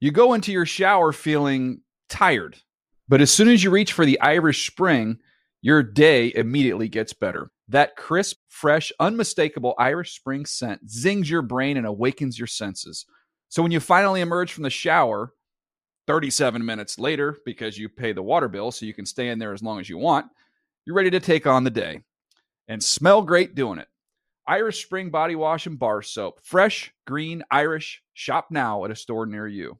You go into your shower feeling tired, but as soon as you reach for the Irish Spring, your day immediately gets better. That crisp, fresh, unmistakable Irish Spring scent zings your brain and awakens your senses. So when you finally emerge from the shower 37 minutes later, because you pay the water bill so you can stay in there as long as you want, you're ready to take on the day and smell great doing it. Irish Spring Body Wash and Bar Soap. Fresh, green, Irish. Shop now at a store near you.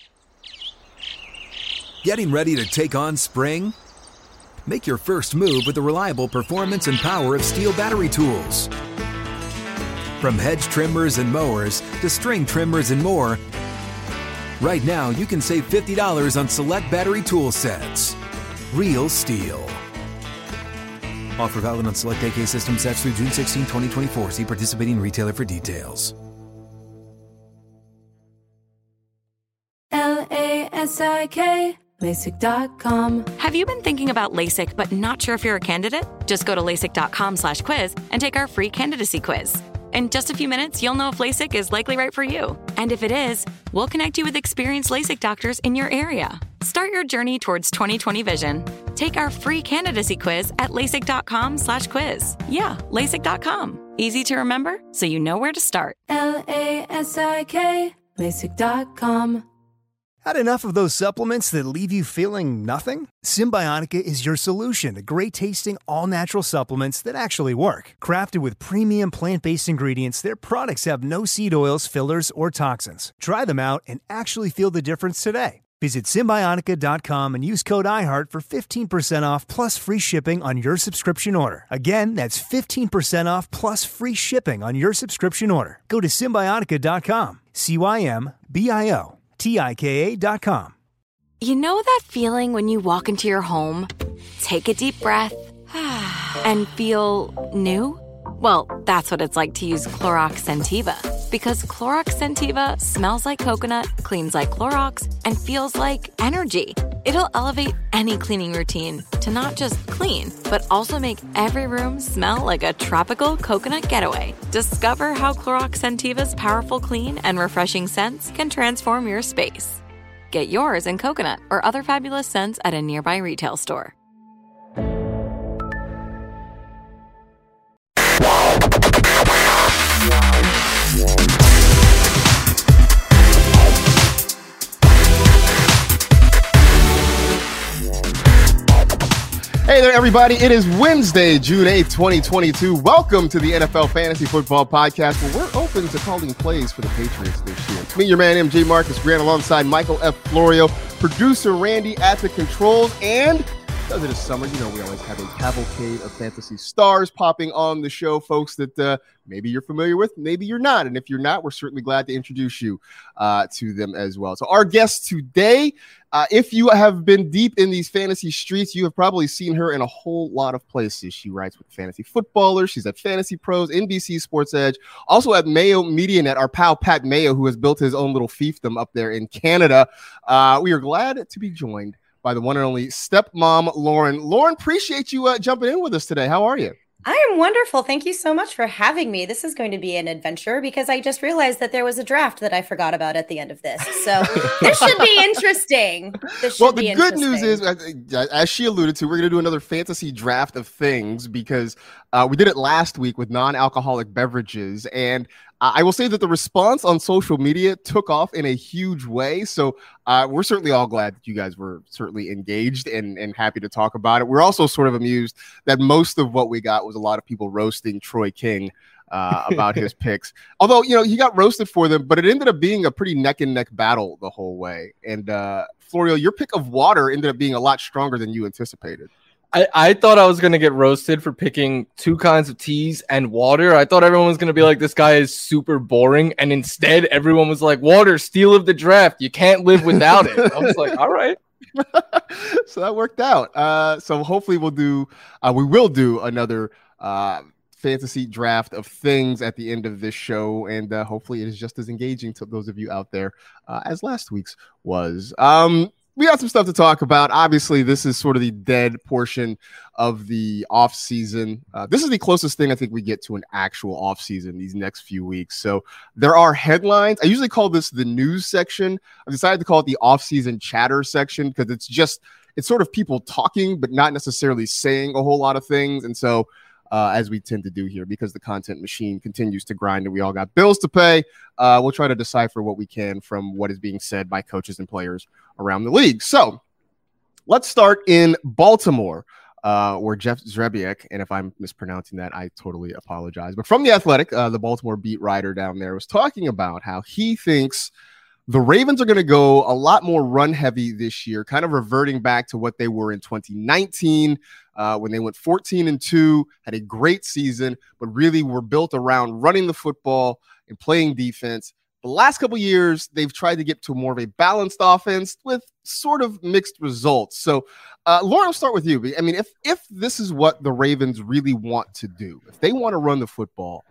Getting ready to take on spring? Make your first move with the reliable performance and power of Steel battery tools. From hedge trimmers and mowers to string trimmers and more, right now you can save $50 on select battery tool sets. Real Steel. Offer valid on select AK system sets through June 16, 2024. See participating retailer for details. LASIK, LASIK.com. Have you been thinking about LASIK but not sure if you're a candidate? Just go to LASIK.com/quiz and take our free candidacy quiz. In just a few minutes, you'll know if LASIK is likely right for you. And if it is, we'll connect you with experienced LASIK doctors in your area. Start your journey towards 20/20 vision. Take our free candidacy quiz at LASIK.com/quiz. Yeah, LASIK.com. Easy to remember, so you know where to start. LASIK, LASIK.com. Had enough of those supplements that leave you feeling nothing? Symbiotica is your solution to great-tasting, all-natural supplements that actually work. Crafted with premium plant-based ingredients, their products have no seed oils, fillers, or toxins. Try them out and actually feel the difference today. Visit Symbiotica.com and use code IHEART for 15% off plus free shipping on your subscription order. Again, that's 15% off plus free shipping on your subscription order. Go to Symbiotica.com. CYMBIOTIKA.com. You know that feeling when you walk into your home, take a deep breath, and feel new? Well, that's what it's like to use Clorox Scentiva. Because Clorox Scentiva smells like coconut, cleans like Clorox, and feels like energy. It'll elevate any cleaning routine to not just clean, but also make every room smell like a tropical coconut getaway. Discover how Clorox Scentiva's powerful clean and refreshing scents can transform your space. Get yours in coconut or other fabulous scents at a nearby retail store. Hey there, everybody. It is Wednesday, June 8th, 2022. Welcome to the NFL Fantasy Football Podcast, where we're open to calling plays for the Patriots this year. It's me, your man, MJ Marcus Grant, alongside Michael F. Florio, producer Randy at the controls, and because it is summer, you know we always have a cavalcade of fantasy stars popping on the show, folks that maybe you're familiar with, maybe you're not. And if you're not, we're certainly glad to introduce you to them as well. So our guest today, if you have been deep in these fantasy streets, you have probably seen her in a whole lot of places. She writes with Fantasy Footballers. She's at Fantasy Pros, NBC Sports Edge, also at Mayo Media Net, our pal Pat Mayo, who has built his own little fiefdom up there in Canada. We are glad to be joined by the one and only stepmom, Lauren. Lauren, appreciate you jumping in with us today. How are you? I am wonderful. Thank you so much for having me. This is going to be an adventure because I just realized that there was a draft that I forgot about at the end of this. So this should be interesting. The good news is, as she alluded to, we're going to do another fantasy draft of things because we did it last week with non-alcoholic beverages. And I will say that the response on social media took off in a huge way. So we're certainly all glad that you guys were certainly engaged and happy to talk about it. We're also sort of amused that most of what we got was a lot of people roasting Troy King about his picks. Although, you know, he got roasted for them, but it ended up being a pretty neck and neck battle the whole way. And Florio, your pick of water ended up being a lot stronger than you anticipated. I thought I was going to get roasted for picking two kinds of teas and water. I thought everyone was going to be like, this guy is super boring. And instead, everyone was like, water, steal of the draft. You can't live without it. I was like, all right. So that worked out. So hopefully we will do another fantasy draft of things at the end of this show. And hopefully it is just as engaging to those of you out there as last week's was. we got some stuff to talk about. Obviously, this is sort of the dead portion of the off season. This is the closest thing I think we get to an actual off season these next few weeks. So there are headlines. I usually call this the news section. I've decided to call it the off season chatter section because it's sort of people talking, but not necessarily saying a whole lot of things. And so as we tend to do here, because the content machine continues to grind and we all got bills to pay, we'll try to decipher what we can from what is being said by coaches and players around the league. So let's start in Baltimore, where Jeff Zrebiec, and if I'm mispronouncing that, I totally apologize, but from The Athletic, the Baltimore beat writer down there, was talking about how he thinks the Ravens are going to go a lot more run heavy this year, kind of reverting back to what they were in 2019 when they went 14-2, had a great season, but really were built around running the football and playing defense. The last couple of years, they've tried to get to more of a balanced offense with sort of mixed results. So, Lauren, I'll start with you. I mean, if this is what the Ravens really want to do, if they want to run the football,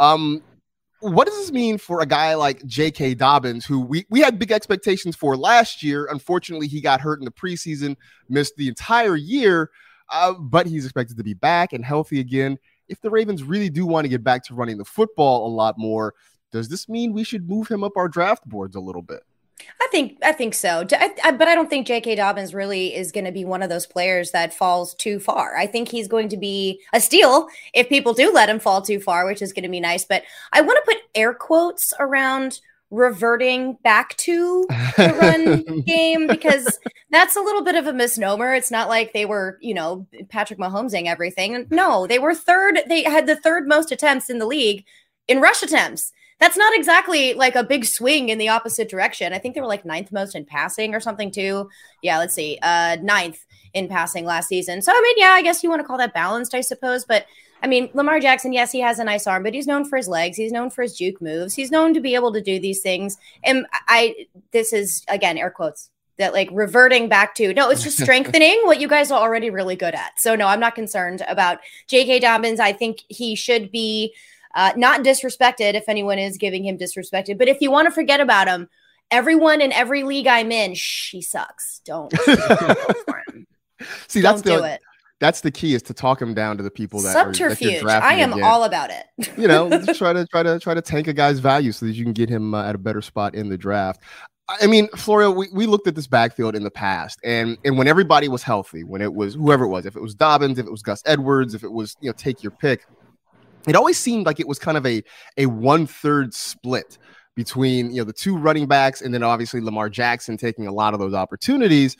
what does this mean for a guy like J.K. Dobbins, who we had big expectations for last year? Unfortunately, he got hurt in the preseason, missed the entire year, but he's expected to be back and healthy again. If the Ravens really do want to get back to running the football a lot more, does this mean we should move him up our draft boards a little bit? I think so. But I don't think J.K. Dobbins really is going to be one of those players that falls too far. I think he's going to be a steal if people do let him fall too far, which is going to be nice. But I want to put air quotes around reverting back to the run game, because that's a little bit of a misnomer. It's not like they were, Patrick Mahomesing everything. No, they were third. They had the third most attempts in the league in rush attempts. That's not exactly like a big swing in the opposite direction. I think they were like ninth most in passing or something too. Yeah, let's see. Ninth in passing last season. So, I mean, yeah, I guess you want to call that balanced, I suppose. But, I mean, Lamar Jackson, yes, he has a nice arm, but he's known for his legs. He's known for his juke moves. He's known to be able to do these things. And this is, again, air quotes, that like reverting back to, no, it's just strengthening what you guys are already really good at. So, no, I'm not concerned about J.K. Dobbins. I think he should be not disrespected if anyone is giving him disrespected. But if you want to forget about him, everyone in every league I'm in, he sucks. Don't go for him. See, that's that's the key, is to talk him down to the people that subterfuge. I am all about it. Try to tank a guy's value so that you can get him at a better spot in the draft. I mean, Florio, we looked at this backfield in the past, and when everybody was healthy, when it was whoever it was, if it was Dobbins, if it was Gus Edwards, if it was, take your pick, it always seemed like it was kind of a 1/3 split between, the two running backs, and then obviously Lamar Jackson taking a lot of those opportunities.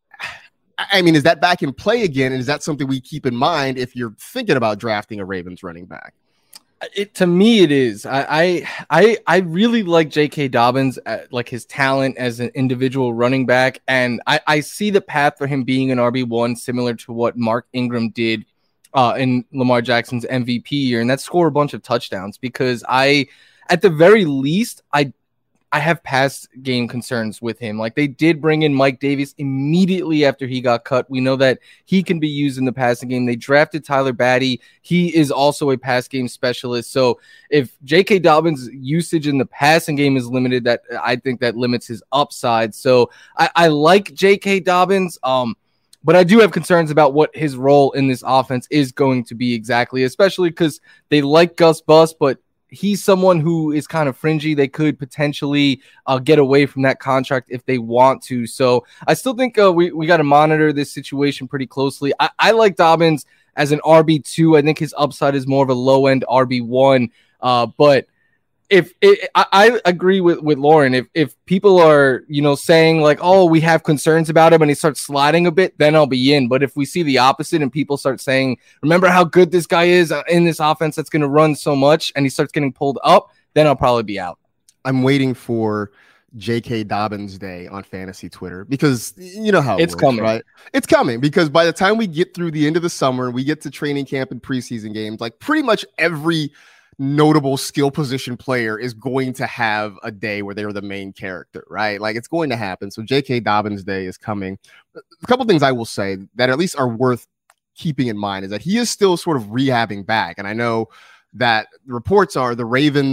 I mean, is that back in play again? And is that something we keep in mind if you're thinking about drafting a Ravens running back? To me, it is. I really like J.K. Dobbins, like his talent as an individual running back. And I see the path for him being an RB1, similar to what Mark Ingram did in Lamar Jackson's MVP year, and that's score a bunch of touchdowns, because at the very least, I have pass game concerns with him. Like, they did bring in Mike Davis immediately after he got cut. We know that he can be used in the passing game. They drafted Tyler Batty. He is also a pass game specialist. So if J.K. Dobbins' usage in the passing game is limited, that I think that limits his upside. So I like J.K. Dobbins. But I do have concerns about what his role in this offense is going to be exactly, especially because they like Gus Bus, but he's someone who is kind of fringy. They could potentially get away from that contract if they want to. So I still think we got to monitor this situation pretty closely. I like Dobbins as an RB2. I think his upside is more of a low-end RB1, but I agree with Lauren. If people are, saying like, oh, we have concerns about him and he starts sliding a bit, then I'll be in. But if we see the opposite and people start saying, remember how good this guy is in this offense that's going to run so much, and he starts getting pulled up, then I'll probably be out. I'm waiting for J.K. Dobbins Day on fantasy Twitter, because you know how it's coming, right? It's coming, because by the time we get through the end of the summer and we get to training camp and preseason games, like pretty much every notable skill position player is going to have a day where they're the main character, right? Like, it's going to happen. So J.K. Dobbins Day is coming. A couple things I will say that at least are worth keeping in mind is that he is still sort of rehabbing back. And I know that the reports are the Ravens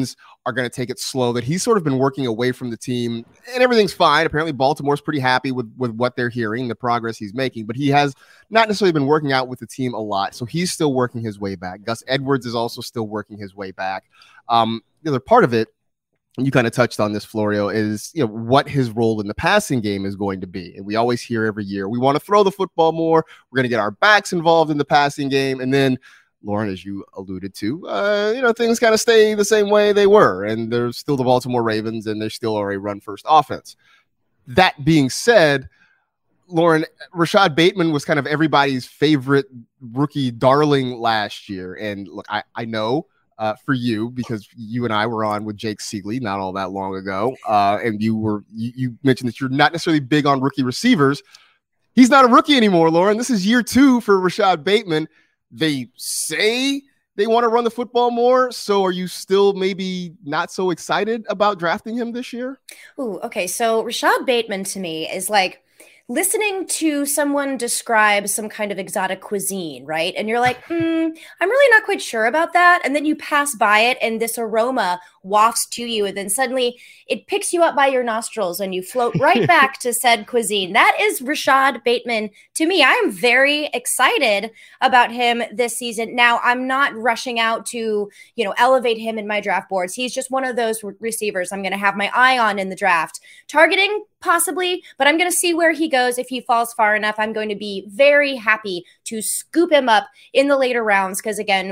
are going to take it slow, that he's sort of been working away from the team and everything's fine. Apparently Baltimore's pretty happy with what they're hearing, the progress he's making, but he has not necessarily been working out with the team a lot. So he's still working his way back. Gus Edwards is also still working his way back. The other part of it, and you kind of touched on this, Florio, is what his role in the passing game is going to be. And we always hear every year, we want to throw the football more. We're going to get our backs involved in the passing game. And then, Lauren, as you alluded to, things kind of stay the same way they were. And they're still the Baltimore Ravens, and they still are a run-first offense. That being said, Lauren, Rashad Bateman was kind of everybody's favorite rookie darling last year. And look, I know for you, because you and I were on with Jake Siegley not all that long ago, and you mentioned that you're not necessarily big on rookie receivers. He's not a rookie anymore, Lauren. This is year 2 for Rashad Bateman. They say they want to run the football more. So are you still maybe not so excited about drafting him this year? Ooh, okay. So Rashad Bateman to me is like listening to someone describe some kind of exotic cuisine, right? And you're like, I'm really not quite sure about that. And then you pass by it and this aroma wafts to you. And then suddenly it picks you up by your nostrils and you float right back to said cuisine. That is Rashad Bateman to me. I am very excited about him this season. Now, I'm not rushing out to, elevate him in my draft boards. He's just one of those receivers I'm going to have my eye on in the draft. Targeting, possibly, but I'm going to see where he goes. If he falls far enough, I'm going to be very happy to scoop him up in the later rounds. Because again,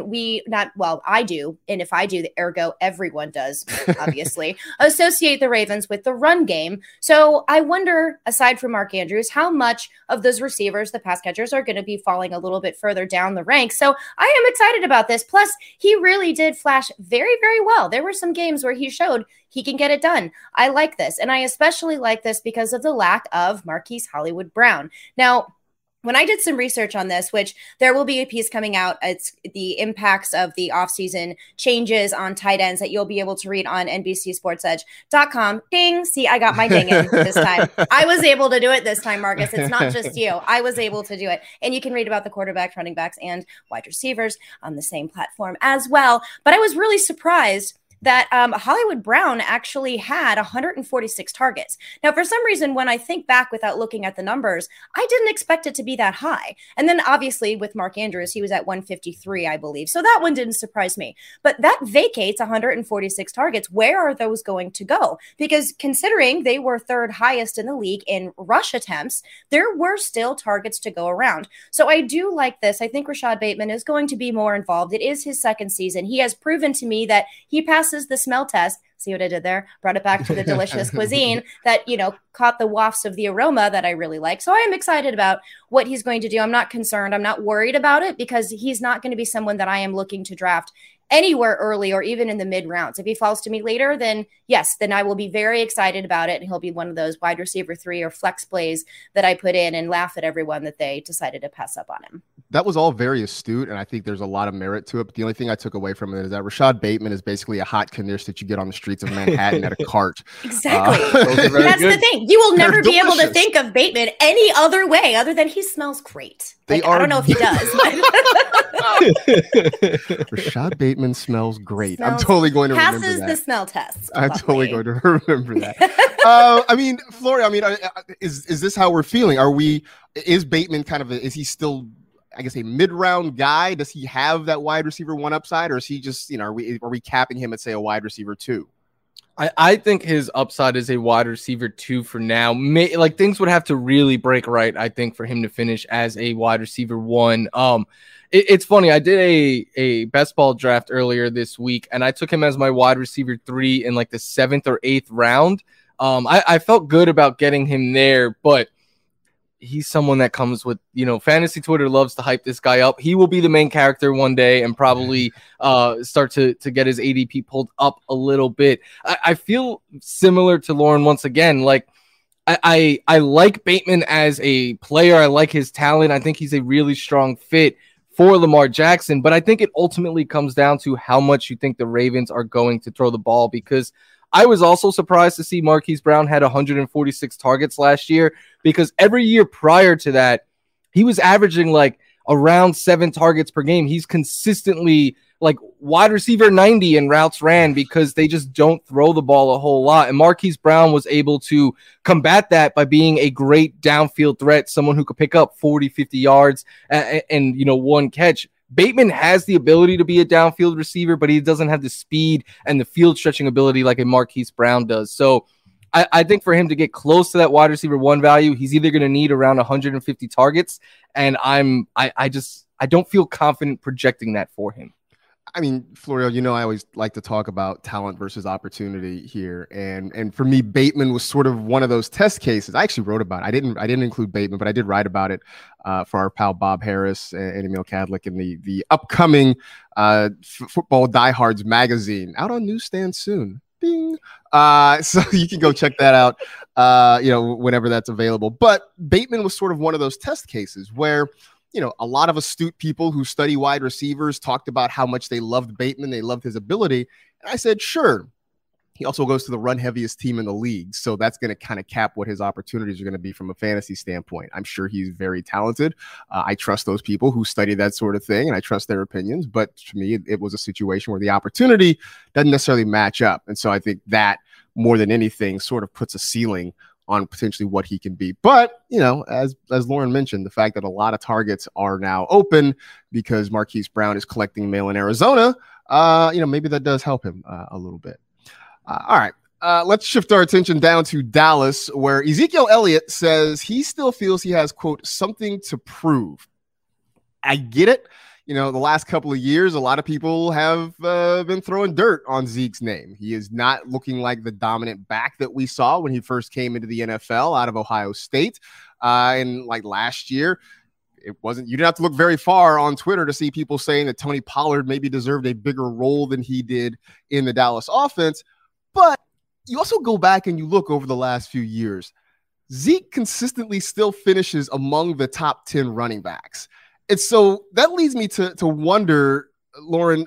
I do. And if I do, ergo everyone does, obviously, associate the Ravens with the run game. So I wonder, aside from Mark Andrews, how much of those receivers, the pass catchers, are going to be falling a little bit further down the ranks. So I am excited about this. Plus, he really did flash very, very well. There were some games where he showed he can get it done. I like this. And I especially like this because of the lack of Marquise Hollywood Brown. Now, when I did some research on this, which there will be a piece coming out, it's the impacts of the offseason changes on tight ends that you'll be able to read on NBCSportsEdge.com. Ding. See, I got my ding in this time. I was able to do it this time, Marcus. It's not just you. I was able to do it. And you can read about the quarterbacks, running backs, and wide receivers on the same platform as well. But I was really surprised that Hollywood Brown actually had 146 targets. Now, for some reason, when I think back without looking at the numbers, I didn't expect it to be that high. And then obviously with Mark Andrews, he was at 153, I believe. So that one didn't surprise me. But that vacates 146 targets. Where are those going to go? Because considering they were third highest in the league in rush attempts, there were still targets to go around. So I do like this. I think Rashad Bateman is going to be more involved. It is his second season. He has proven to me that he passes the smell test. See what I did there? Brought it back to the delicious cuisine that, caught the wafts of the aroma that I really like. So I am excited about what he's going to do. I'm not concerned. I'm not worried about it because he's not going to be someone that I am looking to draft anywhere early or even in the mid rounds. If he falls to me later, then yes, then I will be very excited about it. And he'll be one of those wide receiver 3 or flex plays that I put in and laugh at everyone that they decided to pass up on him. That was all very astute, and I think there's a lot of merit to it. But the only thing I took away from it is that Rashad Bateman is basically a hot knish that you get on the streets of Manhattan at a cart. Exactly. That's good. The thing. You will never be able to think of Bateman any other way other than he smells great. I don't know if he does. Rashad Bateman smells great. I'm totally going to remember that. Passes the smell test. I'm totally going to remember that. Florio, is this how we're feeling? Is Bateman is he still, I guess, a mid-round guy? Does he have that wide receiver 1 upside, or is he just, are we capping him at, say, a wide receiver 2? I think his upside is a wide receiver 2 for now. Things would have to really break right, I think, for him to finish as a wide receiver 1. It's funny. I did a best ball draft earlier this week, and I took him as my wide receiver 3 in the 7th or 8th round. I felt good about getting him there, but he's someone that comes with, fantasy Twitter loves to hype this guy up. He will be the main character one day and probably start to get his ADP pulled up a little bit. I feel similar to Lauren once again. I like Bateman as a player. I like his talent. I think he's a really strong fit for Lamar Jackson, but I think it ultimately comes down to how much you think the Ravens are going to throw the ball, because I was also surprised to see Marquise Brown had 146 targets last year, because every year prior to that, he was averaging around 7 targets per game. He's consistently like wide receiver 90 in routes ran because they just don't throw the ball a whole lot. And Marquise Brown was able to combat that by being a great downfield threat, someone who could pick up 40, 50 yards and one catch. Bateman has the ability to be a downfield receiver, but he doesn't have the speed and the field stretching ability like a Marquise Brown does. So I think for him to get close to that wide receiver 1 value, he's either going to need around 150 targets. And I don't feel confident projecting that for him. I mean, Florio, I always like to talk about talent versus opportunity here. And for me, Bateman was sort of one of those test cases. I actually wrote about it. I didn't include Bateman, but I did write about it for our pal Bob Harris and Emil Kadlik in the upcoming Football Diehards magazine, out on newsstand soon. Bing. So you can go check that out, whenever that's available. But Bateman was sort of one of those test cases where a lot of astute people who study wide receivers talked about how much they loved Bateman. They loved his ability. And I said, sure. He also goes to the run heaviest team in the league. So that's going to kind of cap what his opportunities are going to be from a fantasy standpoint. I'm sure he's very talented. I trust those people who study that sort of thing, and I trust their opinions. But to me, it was a situation where the opportunity doesn't necessarily match up. And so I think that more than anything sort of puts a ceiling on potentially what he can be. But, as Lauren mentioned, the fact that a lot of targets are now open because Marquise Brown is collecting mail in Arizona, maybe that does help him a little bit. All right. Let's shift our attention down to Dallas, where Ezekiel Elliott says he still feels he has, quote, something to prove. I get it. The last couple of years, a lot of people have been throwing dirt on Zeke's name. He is not looking like the dominant back that we saw when he first came into the NFL out of Ohio State. And like last year, you didn't have to look very far on Twitter to see people saying that Tony Pollard maybe deserved a bigger role than he did in the Dallas offense. But you also go back and you look over the last few years, Zeke consistently still finishes among the top 10 running backs. And so that leads me to wonder, Lauren,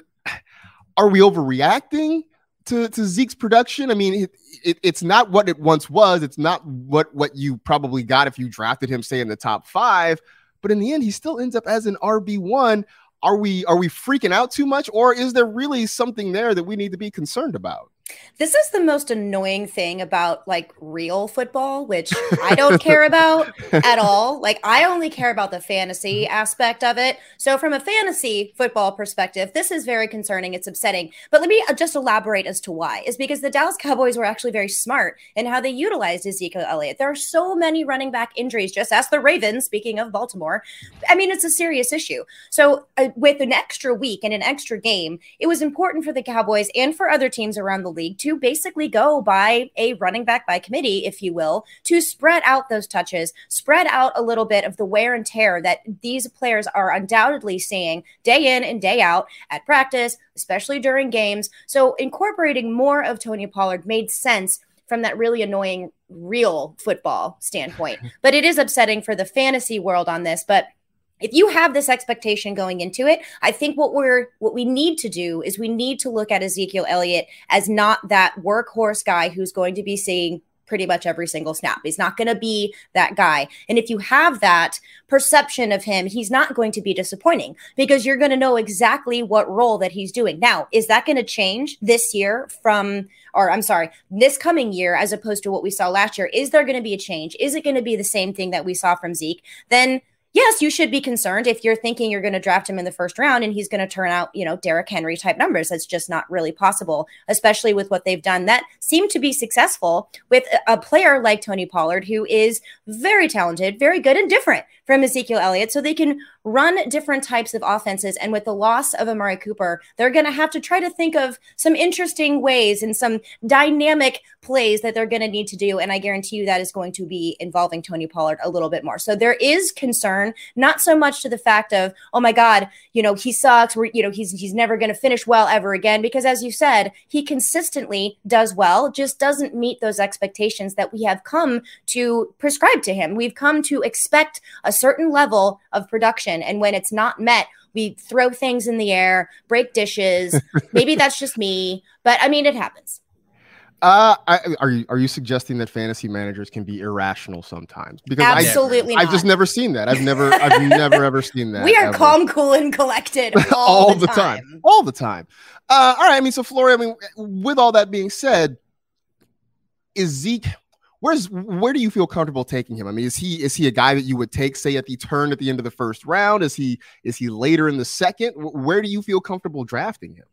are we overreacting to Zeke's production? I mean, it's not what it once was. It's not what you probably got if you drafted him, say, in the top 5. But in the end, he still ends up as an RB1. Are we freaking out too much, or is there really something there that we need to be concerned about? This is the most annoying thing about like real football, which I don't care about at all. Like I only care about the fantasy aspect of it. So from a fantasy football perspective, this is very concerning. It's upsetting. But let me just elaborate as to why. It's because the Dallas Cowboys were actually very smart in how they utilized Ezekiel Elliott. There are so many running back injuries, just as the Ravens, speaking of Baltimore. I mean, it's a serious issue. So with an extra week and an extra game, it was important for the Cowboys and for other teams around the league to basically go by a running back by committee, if you will, to spread out those touches, spread out a little bit of the wear and tear that these players are undoubtedly seeing day in and day out at practice, especially during games. So incorporating more of Tony Pollard made sense from that really annoying real football standpoint. But it is upsetting for the fantasy world on this. But if you have this expectation going into it, I think what we need to do is we need to look at Ezekiel Elliott as not that workhorse guy who's going to be seeing pretty much every single snap. He's not going to be that guy. And if you have that perception of him, he's not going to be disappointing because you're going to know exactly what role that he's doing. Now, is that going to change this year this coming year as opposed to what we saw last year? Is there going to be a change? Is it going to be the same thing that we saw from Zeke? Then yes, you should be concerned if you're thinking you're going to draft him in the first round and he's going to turn out, Derrick Henry type numbers. That's just not really possible, especially with what they've done that seemed to be successful with a player like Tony Pollard, who is very talented, very good and different from Ezekiel Elliott. So they can run different types of offenses. And with the loss of Amari Cooper, they're going to have to try to think of some interesting ways and some dynamic plays that they're going to need to do. And I guarantee you that is going to be involving Tony Pollard a little bit more. So there is concern, not so much to the fact of, oh my God, he sucks. He's never going to finish well ever again. Because as you said, he consistently does well, just doesn't meet those expectations that we have come to prescribe to him. We've come to expect a certain level of production. And when it's not met, we throw things in the air, break dishes. Maybe that's just me, but I mean, it happens. Are you suggesting that fantasy managers can be irrational sometimes? Because absolutely, I've just never seen that. I've never ever seen that. We are calm, cool, and collected all the time. All the time. All right. I mean, so Flory, I mean, with all that being said, is Zeke? Where do you feel comfortable taking him? I mean, is he a guy that you would take, say, at the end of the first round? Is he later in the second? Where do you feel comfortable drafting him?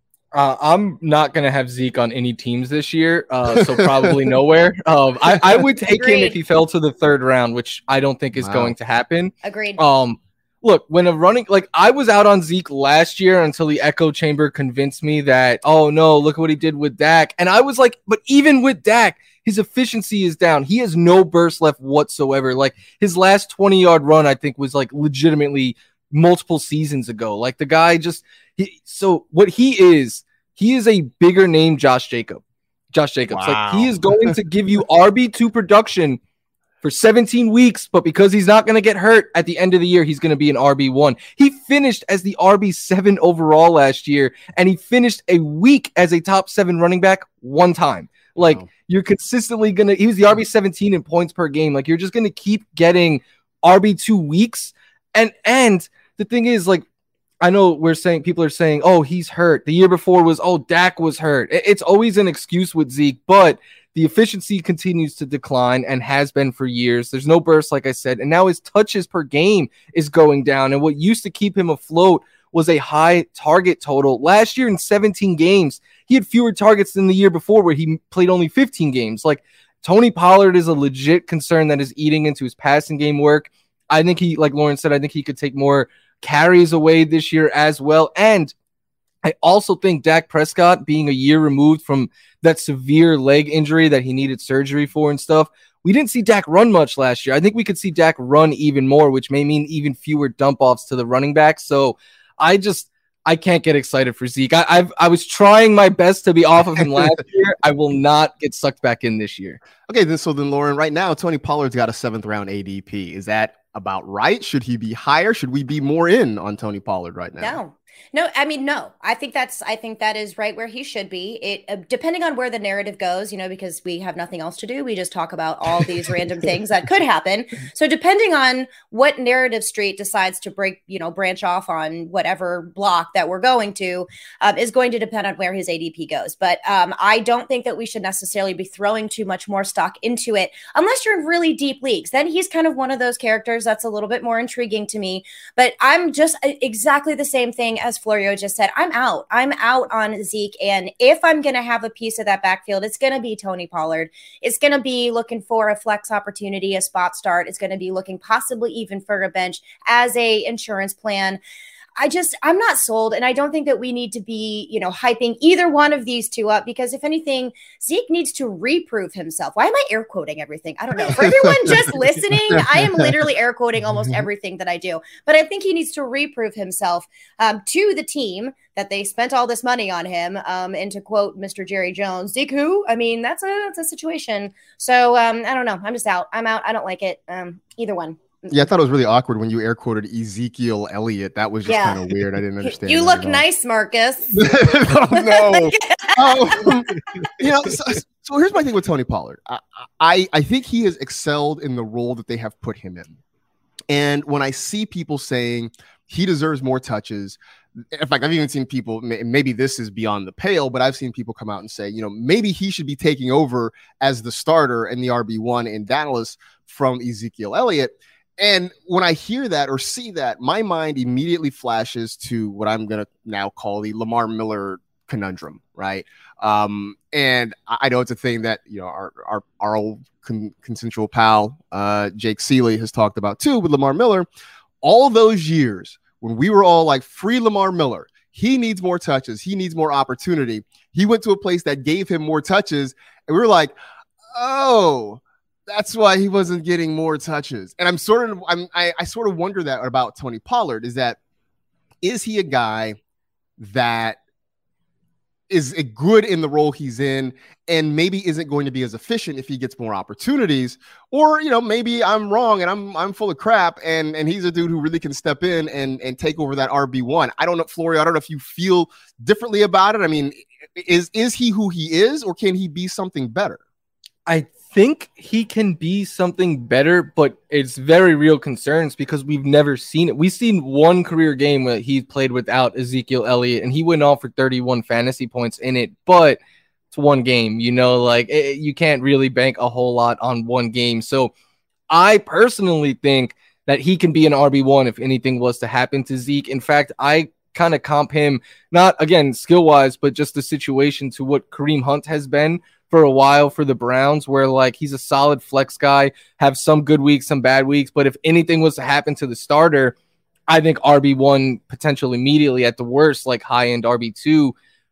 I'm not going to have Zeke on any teams this year, so probably nowhere. I would take him if he fell to the third round, which I don't think is going to happen. Agreed. Look, when I was out on Zeke last year until the echo chamber convinced me that, oh no, look what he did with Dak. And I was like, but even with Dak, his efficiency is down. He has no burst left whatsoever. Like his last 20-yard run, I think, was like legitimately multiple seasons ago. Like the guy so what he is a bigger name Josh Jacobs. Wow. Like he is going to give you RB2 production for 17 weeks, but because he's not going to get hurt at the end of the year, he's going to be an RB1. He finished as the RB7 overall last year, and he finished a week as a top 7 running back one time. Like you're consistently he was the RB17 in points per game. Like you're just going to keep getting RB2 weeks. And the thing is, like, I know people are saying, oh, he's hurt. The year before was, oh, Dak was hurt. It's always an excuse with Zeke, but the efficiency continues to decline and has been for years. There's no burst, like I said, and now his touches per game is going down. And what used to keep him afloat was a high target total. Last year in 17 games, he had fewer targets than the year before where he played only 15 games. Like Tony Pollard is a legit concern that is eating into his passing game work. I think like Lauren said, I think he could take more carries away this year as well. And I also think Dak Prescott, being a year removed from that severe leg injury that he needed surgery for and stuff, we didn't see Dak run much last year. I think we could see Dak run even more, which may mean even fewer dump offs to the running back. So I can't get excited for Zeke. I was trying my best to be off of him last year. I will not get sucked back in this year. Okay, so then Lauren, right now, Tony Pollard's got a 7th round ADP. Is that about right? Should he be higher? Should we be more in on Tony Pollard right now? No. I mean, no. I think that is right where he should be. It depending on where the narrative goes, because we have nothing else to do. We just talk about all these random things that could happen. So depending on what narrative street decides to branch off on whatever block that we're going to, is going to depend on where his ADP goes. But I don't think that we should necessarily be throwing too much more stock into it unless you're in really deep leagues. Then he's kind of one of those characters that's a little bit more intriguing to me. But I'm just exactly the same thing as Florio just said. I'm out on Zeke. And if I'm going to have a piece of that backfield, it's going to be Tony Pollard. It's going to be looking for a flex opportunity, a spot start. It's going to be looking possibly even for a bench as a insurance plan. I'm not sold. And I don't think that we need to be, hyping either one of these two up, because if anything, Zeke needs to reprove himself. Why am I air quoting everything? I don't know. For everyone just listening, I am literally air quoting almost everything that I do, but I think he needs to reprove himself to the team that they spent all this money on him. And to quote Mr. Jerry Jones, Zeke who? I mean, that's a situation. So I don't know. I'm just out. I'm out. I don't like it. Either one. Yeah, I thought it was really awkward when you air quoted Ezekiel Elliott. That was just kind of weird. I didn't understand. You look nice, Marcus. Oh, no. So here's my thing with Tony Pollard. I think he has excelled in the role that they have put him in. And when I see people saying he deserves more touches, in fact, I've even seen people, maybe this is beyond the pale, but I've seen people come out and say, maybe he should be taking over as the starter and the RB1 in Dallas from Ezekiel Elliott. And when I hear that or see that, my mind immediately flashes to what I'm going to now call the Lamar Miller conundrum, right? And I know it's a thing that, our old consensual pal, Jake Seeley, has talked about too with Lamar Miller. All those years when we were all like, free Lamar Miller, he needs more touches, he needs more opportunity. He went to a place that gave him more touches, and we were like, oh, that's why he wasn't getting more touches. And I sort of wonder that about Tony Pollard, is he a guy that is good in the role he's in and maybe isn't going to be as efficient if he gets more opportunities, or, maybe I'm wrong and I'm full of crap and he's a dude who really can step in and take over that RB1. I don't know, Florio, I don't know if you feel differently about it. I mean, is he who he is, or can he be something better? I think he can be something better, but it's very real concerns because we've never seen it. We've seen one career game where he played without Ezekiel Elliott, and he went off for 31 fantasy points in it, but it's one game, you can't really bank a whole lot on one game. So I personally think that he can be an RB1 if anything was to happen to Zeke. In fact, I kind of comp him, not again skill-wise, but just the situation to what Kareem Hunt has been for a while for the Browns, where like he's a solid flex guy, have some good weeks, some bad weeks. But if anything was to happen to the starter, I think RB1 potential immediately, at the worst, like high-end RB2.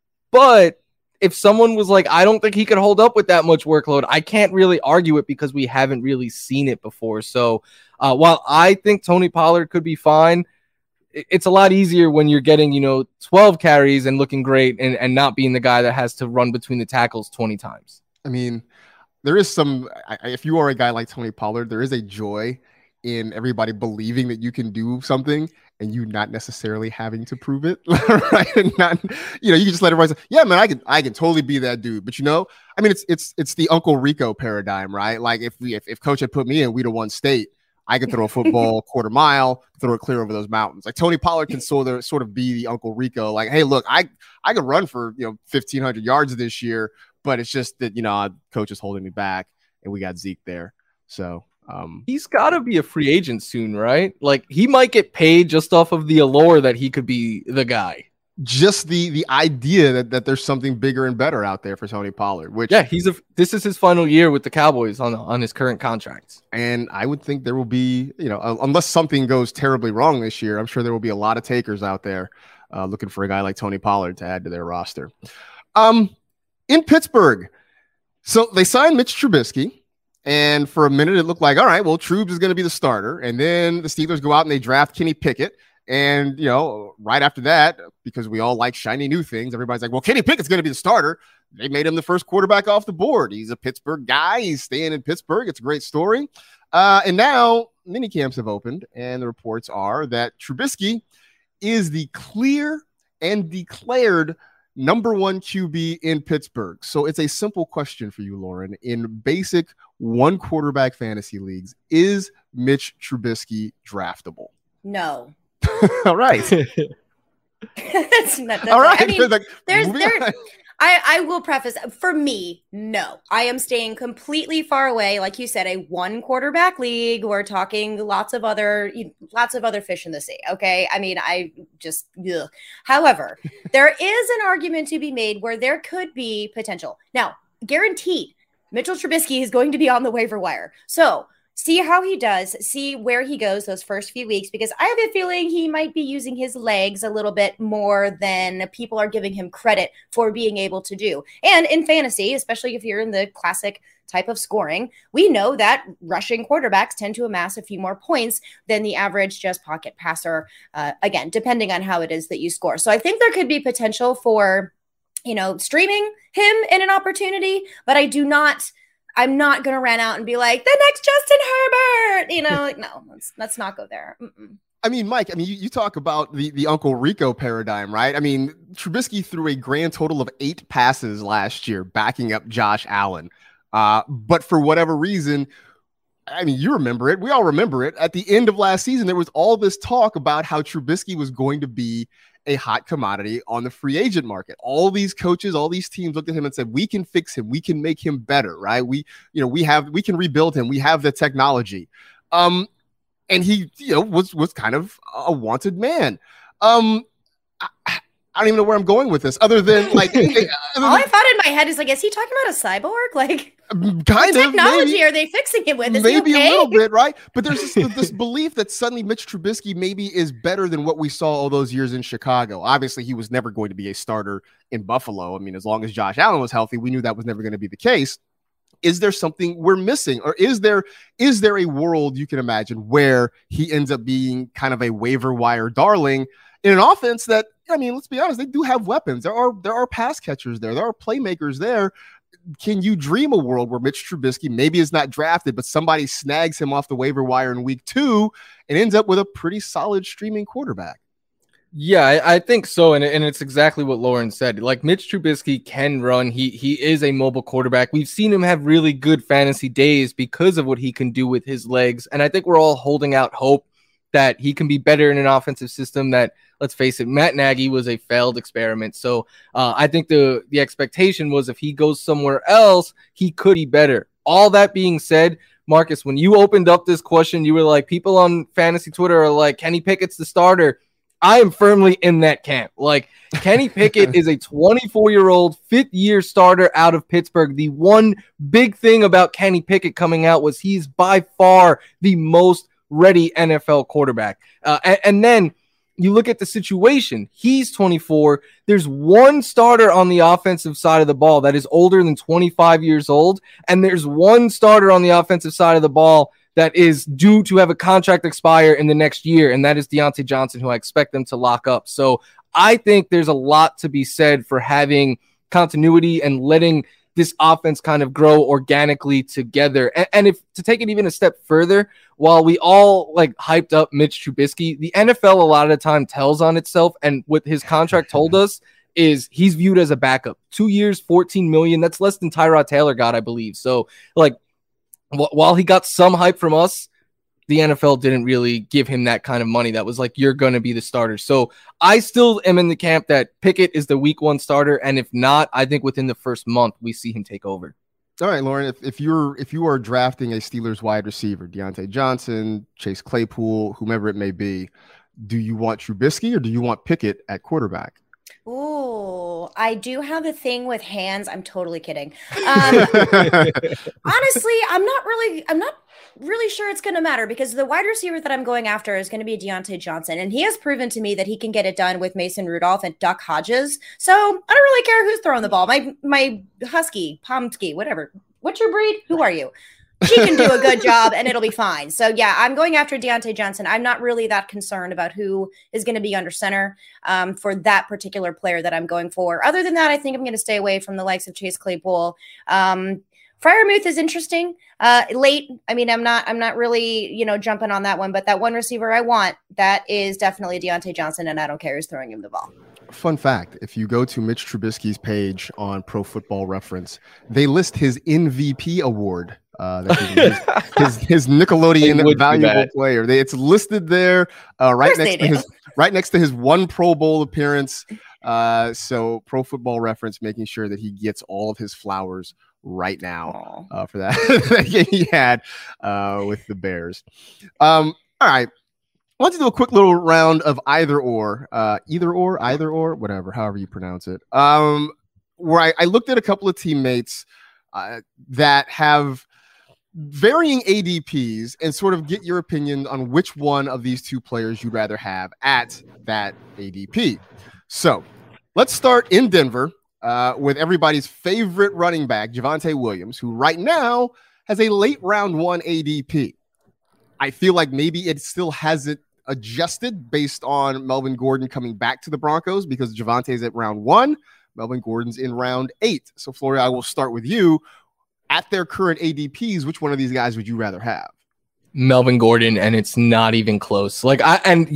But if someone was like, I don't think he could hold up with that much workload, I can't really argue it because we haven't really seen it before. So while I think Tony Pollard could be fine, it's a lot easier when you're getting, 12 carries and looking great and not being the guy that has to run between the tackles 20 times. I mean, there is if you are a guy like Tony Pollard, there is a joy in everybody believing that you can do something and you not necessarily having to prove it, right? And not, you can just let everybody say, yeah, man, I can totally be that dude. But I mean, it's the Uncle Rico paradigm, right? Like if Coach had put me in, we'd have won state. I could throw a football quarter mile, throw it clear over those mountains. Like Tony Pollard can sort of be the Uncle Rico. Like, hey, look, I could run for 1,500 yards this year, but it's just that Coach is holding me back, and we got Zeke there. So he's got to be a free agent soon, right? Like he might get paid just off of the allure that he could be the guy. Just the idea that there's something bigger and better out there for Tony Pollard, which this is his final year with the Cowboys on his current contract. And I would think there will be, unless something goes terribly wrong this year, I'm sure there will be a lot of takers out there looking for a guy like Tony Pollard to add to their roster. In Pittsburgh, so they signed Mitch Trubisky, and for a minute it looked like, all right, well, Trubes is going to be the starter, and then the Steelers go out and they draft Kenny Pickett. And, right after that, because we all like shiny new things, everybody's like, well, Kenny Pickett's going to be the starter. They made him the first quarterback off the board. He's a Pittsburgh guy. He's staying in Pittsburgh. It's a great story. And now mini camps have opened, and the reports are that Trubisky is the clear and declared number one QB in Pittsburgh. So it's a simple question for you, Lauren. In basic one quarterback fantasy leagues, is Mitch Trubisky draftable? No. All right. that's all right. I mean, I will preface, for me, no. I am staying completely far away. Like you said, a one quarterback league. We're talking lots of other fish in the sea. Okay. I mean, ugh. However, there is an argument to be made where there could be potential. Now, guaranteed, Mitchell Trubisky is going to be on the waiver wire. So see how he does, see where he goes those first few weeks, because I have a feeling he might be using his legs a little bit more than people are giving him credit for being able to do. And in fantasy, especially if you're in the classic type of scoring, we know that rushing quarterbacks tend to amass a few more points than the average just pocket passer, again, depending on how it is that you score. So I think there could be potential for, streaming him in an opportunity, but I'm not going to run out and be like, the next Justin Herbert, no, let's not go there. Mm-mm. I mean, Mike, you talk about the Uncle Rico paradigm, right? I mean, Trubisky threw a grand total of 8 passes last year, backing up Josh Allen. But for whatever reason, I mean, you remember it. We all remember it. At the end of last season, there was all this talk about how Trubisky was going to be a hot commodity on the free agent market. All these coaches, all these teams looked at him and said, we can fix him. We can make him better, right? We can rebuild him. We have the technology. And he, was kind of a wanted man. I don't even know where I'm going with this, other than like. All I thought in my head is like, is he talking about a cyborg? Like, kind what of technology maybe, are they fixing him with? Is maybe he okay? a little bit, right? But there's this belief that suddenly Mitch Trubisky maybe is better than what we saw all those years in Chicago. Obviously, he was never going to be a starter in Buffalo. I mean, as long as Josh Allen was healthy, we knew that was never going to be the case. Is there something we're missing, or is there a world you can imagine where he ends up being kind of a waiver wire darling in an offense that I mean, let's be honest, they do have weapons. There are pass catchers there. There are playmakers there. Can you dream a world where Mitch Trubisky maybe is not drafted, but somebody snags him off the waiver wire in week 2 and ends up with a pretty solid streaming quarterback? Yeah, I think so. And it's exactly what Lauren said. Like, Mitch Trubisky can run. He is a mobile quarterback. We've seen him have really good fantasy days because of what he can do with his legs. And I think we're all holding out hope that he can be better in an offensive system that, let's face it, Matt Nagy was a failed experiment. So I think the expectation was if he goes somewhere else, he could be better. All that being said, Marcus, when you opened up this question, you were like, people on fantasy Twitter are like, Kenny Pickett's the starter. I am firmly in that camp. Like, Kenny Pickett is a 24-year-old, fifth-year starter out of Pittsburgh. The one big thing about Kenny Pickett coming out was he's by far the most ready NFL quarterback. And then you look at the situation. He's 24. There's one starter on the offensive side of the ball that is older than 25 years old, and there's one starter on the offensive side of the ball that is due to have a contract expire in the next year, and that is Deontay Johnson, who I expect them to lock up. So I think there's a lot to be said for having continuity and letting this offense kind of grow organically together. And if to take it even a step further, while we all like hyped up Mitch Trubisky, the NFL a lot of the time tells on itself, and what his contract told us is he's viewed as a backup. 2 years, $14 million. That's less than Tyrod Taylor got, I believe. So, like, while he got some hype from us, the NFL didn't really give him that kind of money. That was like, you're going to be the starter. So I still am in the camp that Pickett is the week 1 starter. And if not, I think within the first month, we see him take over. All right, Lauren, if you are drafting a Steelers wide receiver, Deontay Johnson, Chase Claypool, whomever it may be, do you want Trubisky or do you want Pickett at quarterback? Ooh, I do have a thing with hands. I'm totally kidding. Honestly, I'm not really sure it's going to matter, because the wide receiver that I'm going after is going to be Deontay Johnson. And he has proven to me that he can get it done with Mason Rudolph and Duck Hodges. So I don't really care who's throwing the ball. My husky, Pomsky, whatever. What's your breed? Who are you? She can do a good job and it'll be fine. So yeah, I'm going after Deontay Johnson. I'm not really that concerned about who is going to be under center for that particular player that I'm going for. Other than that, I think I'm going to stay away from the likes of Chase Claypool. Freiermuth is interesting late. I mean, I'm not really, jumping on that one, but that one receiver I want, that is definitely Deontay Johnson, and I don't care who's throwing him the ball. Fun fact, if you go to Mitch Trubisky's page on Pro Football Reference, they list his MVP award. His Nickelodeon valuable player. It's listed there right next to his one Pro Bowl appearance. So Pro Football Reference making sure that he gets all of his flowers right now for that game he had with the Bears. All right. Let's do a quick little round of either or, whatever, however you pronounce it. Where I looked at a couple of teammates that have varying ADPs and sort of get your opinion on which one of these two players you'd rather have at that ADP. So let's start in Denver with everybody's favorite running back, Javonte Williams, who right now has a late round 1 ADP. I feel like maybe it still hasn't adjusted based on Melvin Gordon coming back to the Broncos, because Javonte's at round 1, Melvin Gordon's in round 8. So Floria, I will start with you. At their current ADPs, which one of these guys would you rather have? Melvin Gordon, and it's not even close. Marcus,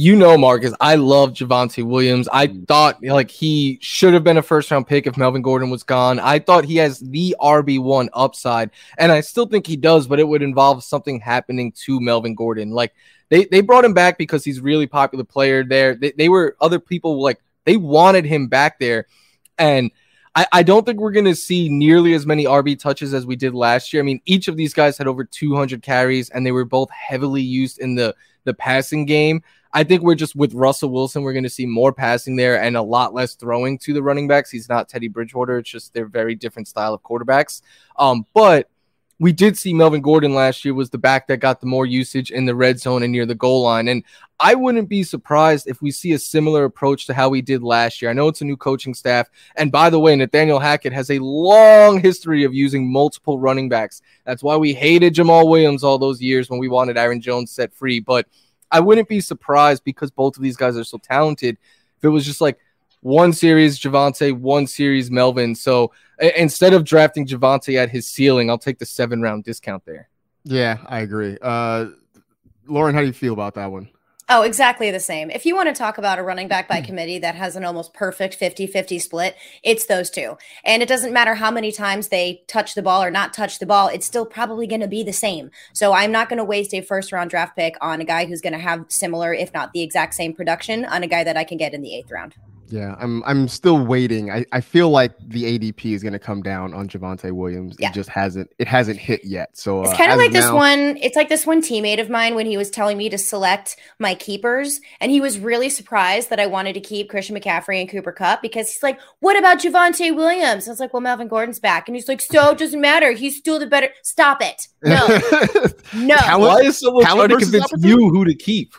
I love Javonte Williams. I thought he should have been a first-round pick if Melvin Gordon was gone. I thought he has the RB1 upside, and I still think he does, but it would involve something happening to Melvin Gordon. They brought him back because he's a really popular player there. They were other people they wanted him back there, and I don't think we're going to see nearly as many RB touches as we did last year. I mean, each of these guys had over 200 carries, and they were both heavily used in the passing game. I think we're just with Russell Wilson, we're going to see more passing there and a lot less throwing to the running backs. He's not Teddy Bridgewater. It's just they're very different style of quarterbacks. But we did see Melvin Gordon last year was the back that got the more usage in the red zone and near the goal line. And I wouldn't be surprised if we see a similar approach to how we did last year. I know it's a new coaching staff. And by the way, Nathaniel Hackett has a long history of using multiple running backs. That's why we hated Jamal Williams all those years when we wanted Aaron Jones set free. But I wouldn't be surprised, because both of these guys are so talented, if it was just one series Javonte, one series Melvin. So instead of drafting Javonte at his ceiling, I'll take the 7-round discount there. Yeah, I agree. Lauren, how do you feel about that one? Oh, exactly the same. If you want to talk about a running back by committee that has an almost perfect 50-50 split, it's those two. And it doesn't matter how many times they touch the ball or not touch the ball, it's still probably going to be the same. So I'm not going to waste a first-round draft pick on a guy who's going to have similar, if not the exact same production on a guy that I can get in the 8th round. Yeah, I'm still waiting. I feel like the ADP is going to come down on Javonte Williams. Yeah. It hasn't hit yet. So it's kind of like this one. It's like this one teammate of mine when he was telling me to select my keepers, and he was really surprised that I wanted to keep Christian McCaffrey and Cooper Kupp because he's like, "What about Javonte Williams?" I was like, "Well, Melvin Gordon's back," and he's like, "So it doesn't matter. He's still the better." Stop it! No, no. Why is someone trying to convince you who to keep?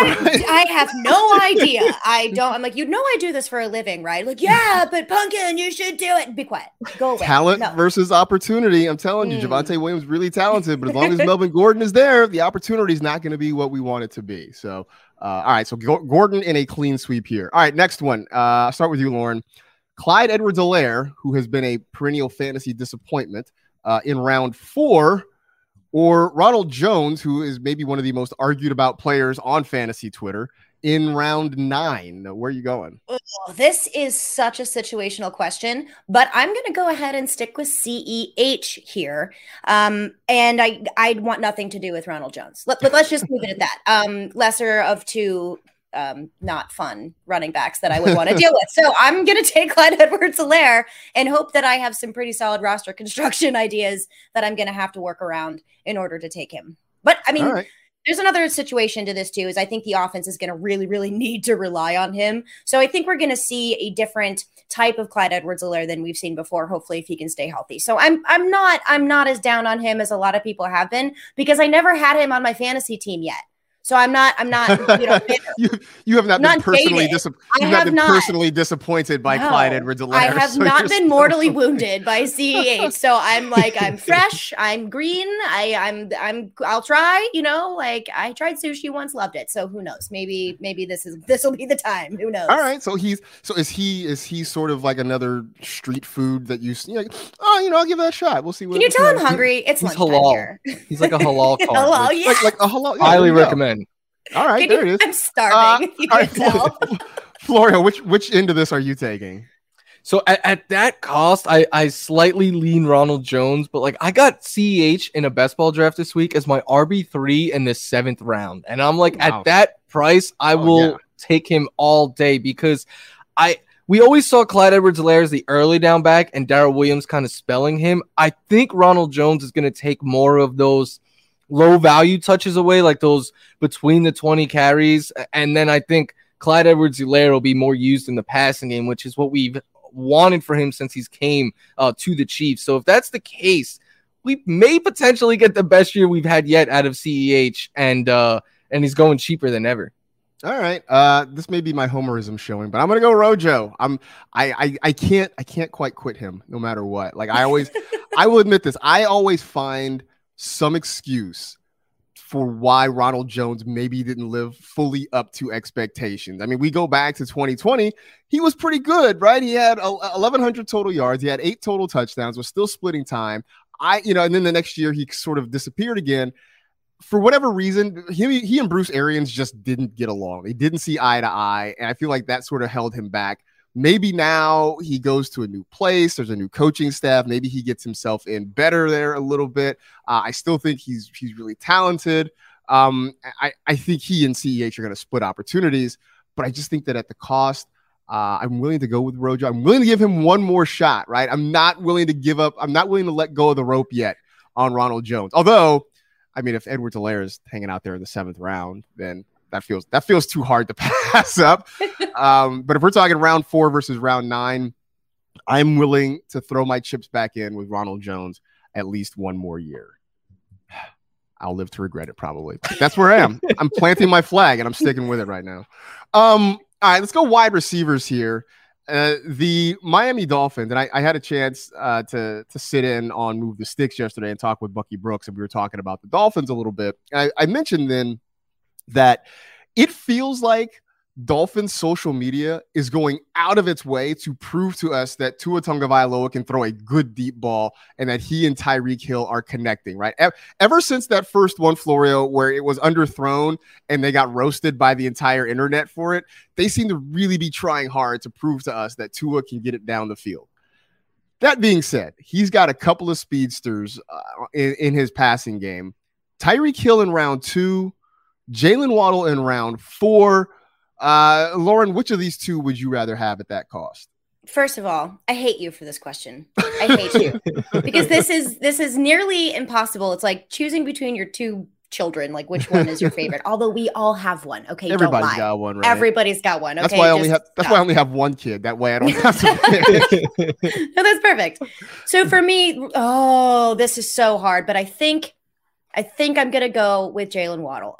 I have no idea. I'm like, I do this for a living, right? Like, yeah, but Pumpkin, you should do it. Be quiet. Go away. Talent versus opportunity. I'm telling you, Javonte Williams really talented, but as long as Melvin Gordon is there, the opportunity is not going to be what we want it to be. So, all right. So Gordon in a clean sweep here. All right. Next one. I'll start with you, Lauren. Clyde Edwards-Helaire, who has been a perennial fantasy disappointment in round 4. Or Ronald Jones, who is maybe one of the most argued about players on fantasy Twitter, in round 9. Where are you going? Oh, this is such a situational question, but I'm going to go ahead and stick with CEH here. And I want nothing to do with Ronald Jones. Let's just leave it at that. Lesser of two not fun running backs that I would want to deal with. So I'm going to take Clyde Edwards-Helaire and hope that I have some pretty solid roster construction ideas that I'm going to have to work around in order to take him. But I mean, there's another situation to this too, is I think the offense is going to really, really need to rely on him. So I think we're going to see a different type of Clyde Edwards-Helaire than we've seen before, hopefully, if he can stay healthy. So I'm not as down on him as a lot of people have been, because I never had him on my fantasy team yet. So I'm not, you have not been personally personally disappointed by Clyde Edwards-Helaire. I have not been mortally wounded by CEH. So I'm like, I'm fresh, I'm green, I'll try, like I tried sushi once, loved it. So who knows? Maybe this will be the time. Who knows? All right. So is he sort of like another street food that you see? Like, I'll give that a shot. We'll see. Can you tell I'm hungry? It's halal. Here. He's like a halal. Halal, yeah. Like a halal. Yeah, highly recommend. All right, there it is. I'm starving. You can tell. Florio, which end of this are you taking? So at that cost, I slightly lean Ronald Jones, but like I got CEH in a best ball draft this week as my RB3 in the 7th round. And I'm like, at that price, I will take him all day, because we always saw Clyde Edwards-Helaire as the early down back and Darrell Williams kind of spelling him. I think Ronald Jones is going to take more of those low value touches away, like those between the 20 carries. And then I think Clyde Edwards-Helaire will be more used in the passing game, which is what we've wanted for him since he's came to the Chiefs. So if that's the case, we may potentially get the best year we've had yet out of CEH, and he's going cheaper than ever. All right. This may be my homerism showing, but I'm gonna go Rojo. I can't quite quit him no matter what. Like I will admit this. I always find some excuse for why Ronald Jones maybe didn't live fully up to expectations. I mean, we go back to 2020, he was pretty good, right? He had 1,100 total yards. He had 8 total touchdowns, was still splitting time. And then the next year he sort of disappeared again. For whatever reason, he and Bruce Arians just didn't get along. They didn't see eye to eye, and I feel like that sort of held him back. Maybe now he goes to a new place. There's a new coaching staff. Maybe he gets himself in better there a little bit. I still think he's really talented. I think he and CEH are going to split opportunities, but I just think that at the cost, I'm willing to go with Rojo. I'm willing to give him one more shot, right? I'm not willing to give up. I'm not willing to let go of the rope yet on Ronald Jones. Although, I mean, if Edwards-Helaire is hanging out there in the 7th round, then that feels too hard to pass up. But if we're talking round 4 versus round 9, I'm willing to throw my chips back in with Ronald Jones at least one more year. I'll live to regret it probably. That's where I am. I'm planting my flag and I'm sticking with it right now. All right, let's go wide receivers here. The Miami Dolphins, and I had a chance to sit in on Move the Sticks yesterday and talk with Bucky Brooks, and we were talking about the Dolphins a little bit. I mentioned then that it feels like Dolphins social media is going out of its way to prove to us that Tua Tagovailoa can throw a good deep ball and that he and Tyreek Hill are connecting, right? Ever since that first one, Florio, where it was underthrown and they got roasted by the entire internet for it, they seem to really be trying hard to prove to us that Tua can get it down the field. That being said, he's got a couple of speedsters in his passing game. Tyreek Hill in round 2, Jalen Waddle in round 4. Lauren, which of these two would you rather have at that cost? First of all, I hate you for this question. I hate you because this is nearly impossible. It's like choosing between your two children. Like, which one is your favorite? Although we all have one. Okay, everybody's don't lie. got one. Right? Everybody's got one. Okay, that's why I only have one kid. That way I don't have to pick. No, that's perfect. So for me, this is so hard. But I think I'm gonna go with Jalen Waddle.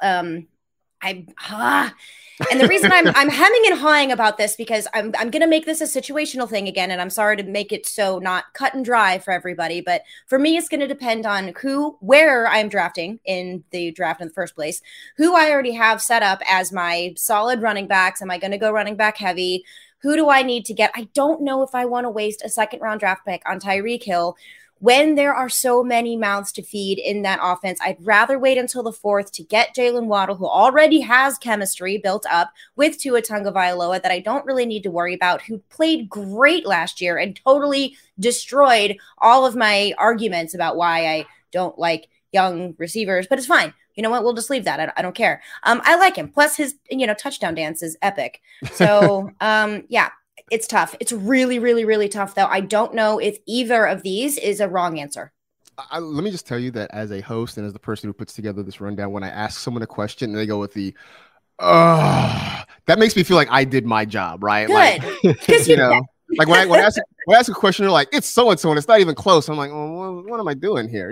And the reason I'm hemming and hawing about this because I'm going to make this a situational thing again, and I'm sorry to make it so not cut and dry for everybody, but for me, it's going to depend on where I'm drafting in the draft in the first place, who I already have set up as my solid running backs. Am I going to go running back heavy? Who do I need to get? I don't know if I want to waste a second round draft pick on Tyreek Hill when there are so many mouths to feed in that offense. I'd rather wait until the 4th to get Jalen Waddle, who already has chemistry built up with Tua Tagovailoa that I don't really need to worry about, who played great last year and totally destroyed all of my arguments about why I don't like young receivers. But it's fine. You know what? We'll just leave that. I don't care. I like him. Plus his, touchdown dance is epic. So, yeah. It's tough. It's really, really, really tough, though. I don't know if either of these is a wrong answer. Let me just tell you that as a host and as the person who puts together this rundown, when I ask someone a question and they go with the, that makes me feel like I did my job, right? Good. Like, like when I ask a question, they're like, it's so-and-so, and it's not even close. I'm like, well, what am I doing here?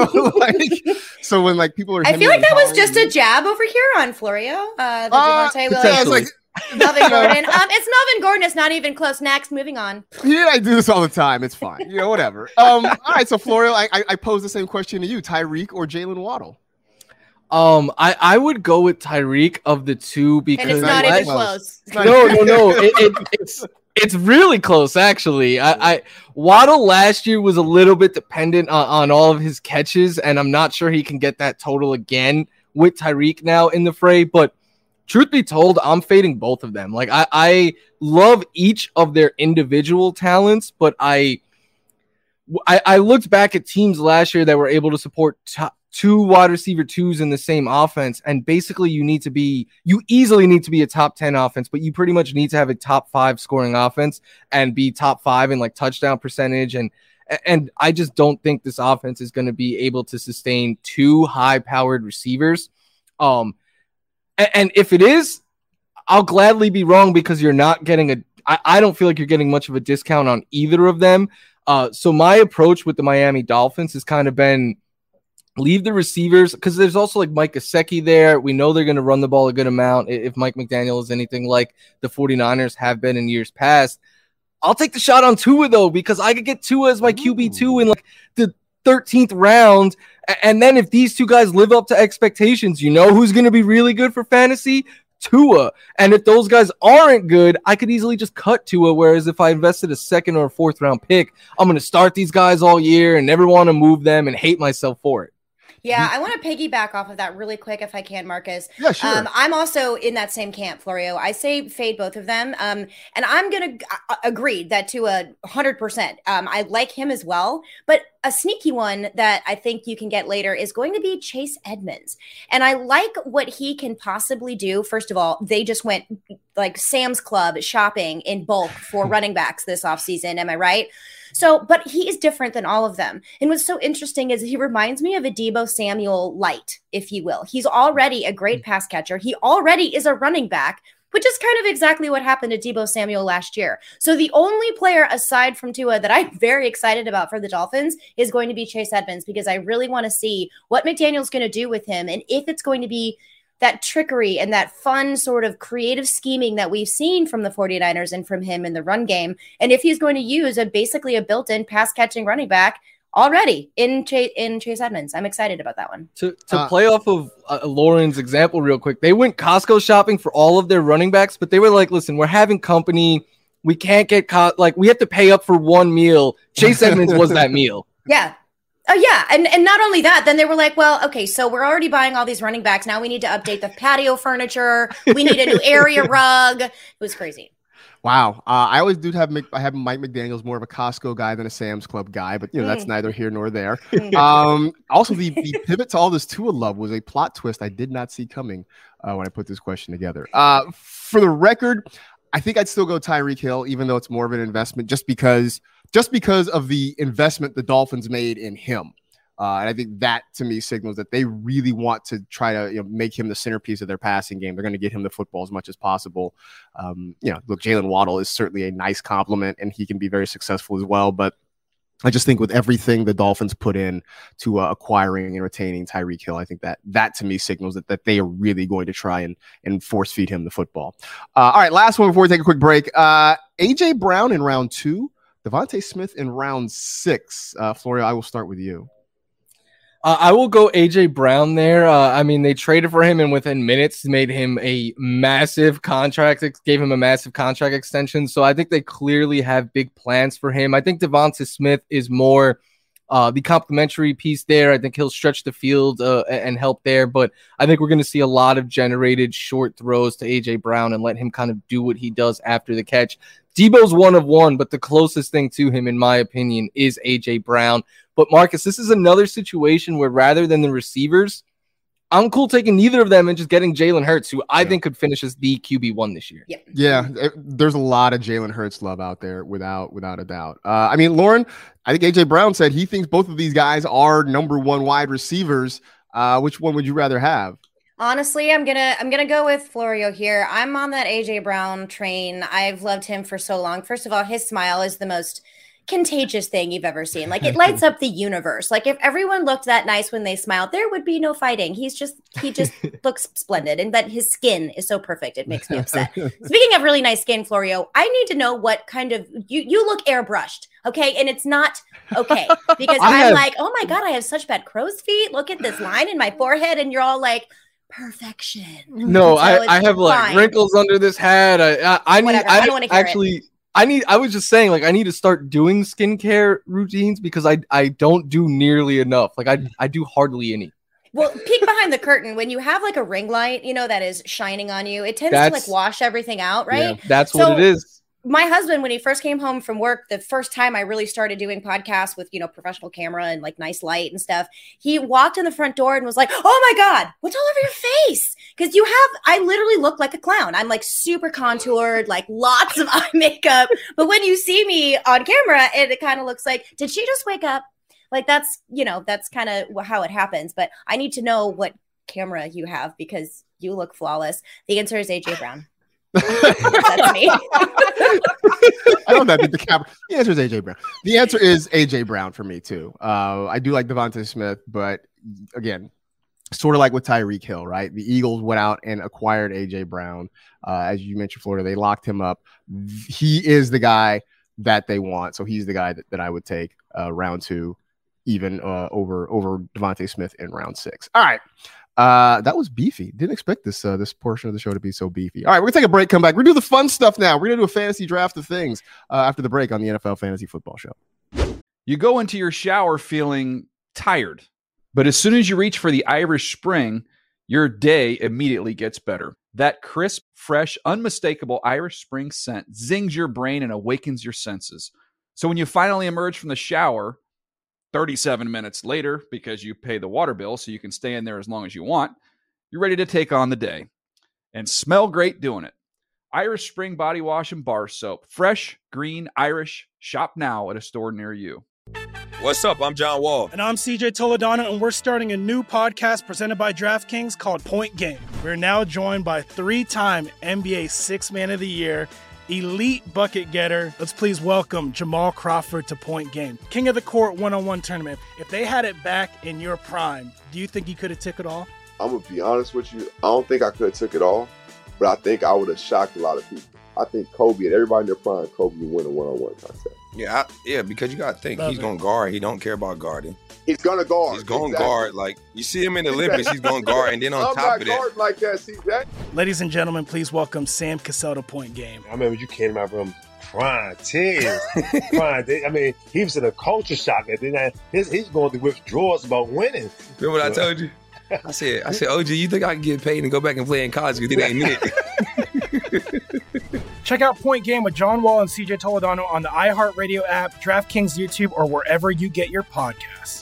So when like people are, I feel like that was just a jab over here on Florio. Javonte Williams. Melvin Gordon. It's Melvin Gordon. It's not even close. Next, moving on. Yeah, I do this all the time. It's fine. Whatever. All right. So Florio, I pose the same question to you: Tyreek or Jalen Waddle? I would go with Tyreek of the two because and it's not even close. No. It's really close actually. Waddle last year was a little bit dependent on all of his catches, and I'm not sure he can get that total again with Tyreek now in the fray, but. Truth be told, I'm fading both of them. Like I love each of their individual talents, but I looked back at teams last year that were able to support two wide receiver twos in the same offense, and basically you easily need to be a top 10 offense, but you pretty much need to have a top 5 scoring offense and be top 5 in like touchdown percentage, and I just don't think this offense is going to be able to sustain 2 high-powered receivers. And if it is, I'll gladly be wrong because you're not getting I don't feel like you're getting much of a discount on either of them. So my approach with the Miami Dolphins has kind of been leave the receivers because there's also like Mike Gesicki there. We know they're going to run the ball a good amount. If Mike McDaniel is anything like the 49ers have been in years past, I'll take the shot on Tua though, because I could get Tua as my QB2 in like the 13th round. And then if these two guys live up to expectations, who's going to be really good for fantasy? Tua. And if those guys aren't good, I could easily just cut Tua. Whereas if I invested a 2nd or 4th round pick, I'm going to start these guys all year and never want to move them and hate myself for it. Yeah, I want to piggyback off of that really quick if I can, Marcus. Yeah, sure. I'm also in that same camp, Florio. I say fade both of them. And I'm going to agree that to 100%. I like him as well. But a sneaky one that I think you can get later is going to be Chase Edmonds. And I like what he can possibly do. First of all, they just went like Sam's Club shopping in bulk for running backs this offseason. Am I right? So, but he is different than all of them. And what's so interesting is he reminds me of a Deebo Samuel light, if you will. He's already a great pass catcher. He already is a running back, which is kind of exactly what happened to Deebo Samuel last year. So the only player aside from Tua that I'm very excited about for the Dolphins is going to be Chase Edmonds, because I really want to see what McDaniel's going to do with him and if it's going to be that trickery and that fun sort of creative scheming that we've seen from the 49ers and from him in the run game. And if he's going to use basically a built-in pass-catching running back already in Chase Edmonds. I'm excited about that one. To play off of Lauren's example real quick, they went Costco shopping for all of their running backs, but they were like, listen, we're having company. We can't get we have to pay up for one meal. Chase Edmonds was that meal. Yeah. Oh, yeah. And not only that, then they were like, well, okay, so we're already buying all these running backs. Now we need to update the patio furniture. We need a new area rug. It was crazy. Wow. I always do have Mike McDaniels more of a Costco guy than a Sam's Club guy, but that's neither here nor there. Also, the pivot to all this Tua love was a plot twist I did not see coming when I put this question together. For the record, I think I'd still go Tyreek Hill, even though it's more of an investment, just because of the investment the Dolphins made in him. And I think that to me signals that they really want to try to make him the centerpiece of their passing game. They're going to get him the football as much as possible. Look, Jalen Waddle is certainly a nice compliment, and he can be very successful as well. But I just think with everything the Dolphins put in to acquiring and retaining Tyreek Hill, I think that to me signals that they are really going to try and force feed him the football. All right, last one before we take a quick break. A.J. Brown in round 2, Devontae Smith in round 6. Florio, I will start with you. I will go A.J. Brown there. They traded for him and within minutes made him a massive contract, gave him a massive contract extension. So I think they clearly have big plans for him. I think Devonta Smith is more the complementary piece there. I think he'll stretch the field and help there. But I think we're going to see a lot of generated short throws to A.J. Brown and let him kind of do what he does after the catch. Debo's 1 of 1, but the closest thing to him, in my opinion, is A.J. Brown. But Marcus, this is another situation where rather than the receivers, I'm cool taking neither of them and just getting Jalen Hurts, who I think could finish as the QB1 this year. Yeah, there's a lot of Jalen Hurts love out there without a doubt. Lauren, I think A.J. Brown said he thinks both of these guys are number 1 wide receivers. Which one would you rather have? Honestly, I'm gonna go with Florio here. I'm on that A.J. Brown train. I've loved him for so long. First of all, his smile is the most contagious thing you've ever seen. Like, it lights up the universe. Like, if everyone looked that nice when they smiled, there would be no fighting. He just looks splendid, and that his skin is so perfect it makes me upset. Speaking of really nice skin, Florio, I need to know what kind of you look airbrushed, okay? And it's not okay, because I'm like, oh my god, I have such bad crow's feet. Look at this line in my forehead, and you're all like, perfection. No, so I have like wrinkles under this hat. I don't want to actually. I was just saying, like, I need to start doing skincare routines because I don't do nearly enough. Like, I do hardly any. Well, peek behind the curtain. When you have like a ring light, that is shining on you, it tends to like wash everything out, right? Yeah, that's what it is. My husband, when he first came home from work, the first time I really started doing podcasts with, professional camera and like nice light and stuff, he walked in the front door and was like, oh my God, what's all over your face? Because I literally look like a clown. I'm like super contoured, like lots of eye makeup. But when you see me on camera, it kind of looks like, did she just wake up? Like that's kind of how it happens. But I need to know what camera you have because you look flawless. The answer is A.J. Brown. That's me. I don't know. The answer is A.J. Brown. The answer is A.J. Brown for me too. I do like Devonta Smith, but again, sort of like with Tyreek Hill, right? The Eagles went out and acquired A.J. Brown. As you mentioned, Florida, they locked him up. He is the guy that they want. So he's the guy that I would take round 2, even over Devonta Smith in round 6. All right. That was beefy. Didn't expect this portion of the show to be so beefy. All right, we're gonna take a break, come back. We're gonna do the fun stuff now. We're gonna do a fantasy draft of things after the break on the NFL Fantasy Football Show. You go into your shower feeling tired, but as soon as you reach for the Irish Spring, your day immediately gets better. That crisp, fresh, unmistakable Irish Spring scent zings your brain and awakens your senses. So when you finally emerge from the shower 37 minutes later, because you pay the water bill so you can stay in there as long as you want, you're ready to take on the day and smell great doing it. Irish Spring Body Wash and Bar Soap. Fresh, green, Irish. Shop now at a store near you. What's up? I'm John Wall. And I'm CJ Toledano, and we're starting a new podcast presented by DraftKings called Point Game. We're now joined by 3-time NBA Sixth Man of the Year, elite bucket getter. Let's please welcome Jamal Crawford to Point Game. King of the Court one-on-one tournament. If they had it back in your prime, do you think you could have took it all? I'm going to be honest with you. I don't think I could have took it all, but I think I would have shocked a lot of people. I think Kobe and everybody in their prime, Kobe would win a one-on-one contest. Yeah, because you got to think he's going to guard. He don't care about guarding. He's going to guard. He's going to guard. Like, you see him in the Olympics, he's going to guard. And then on top of that. Like that, CJ. Ladies and gentlemen, please welcome Sam Cassell to Point Game. I remember you came to my room crying, tears, crying. I mean, he was in a culture shock. And then he's going through withdrawals about winning. Remember what I told you? I said, OG, you think I can get paid and go back and play in college because it ain't it? Check out Point Game with John Wall and CJ Toledano on the iHeartRadio app, DraftKings YouTube, or wherever you get your podcasts.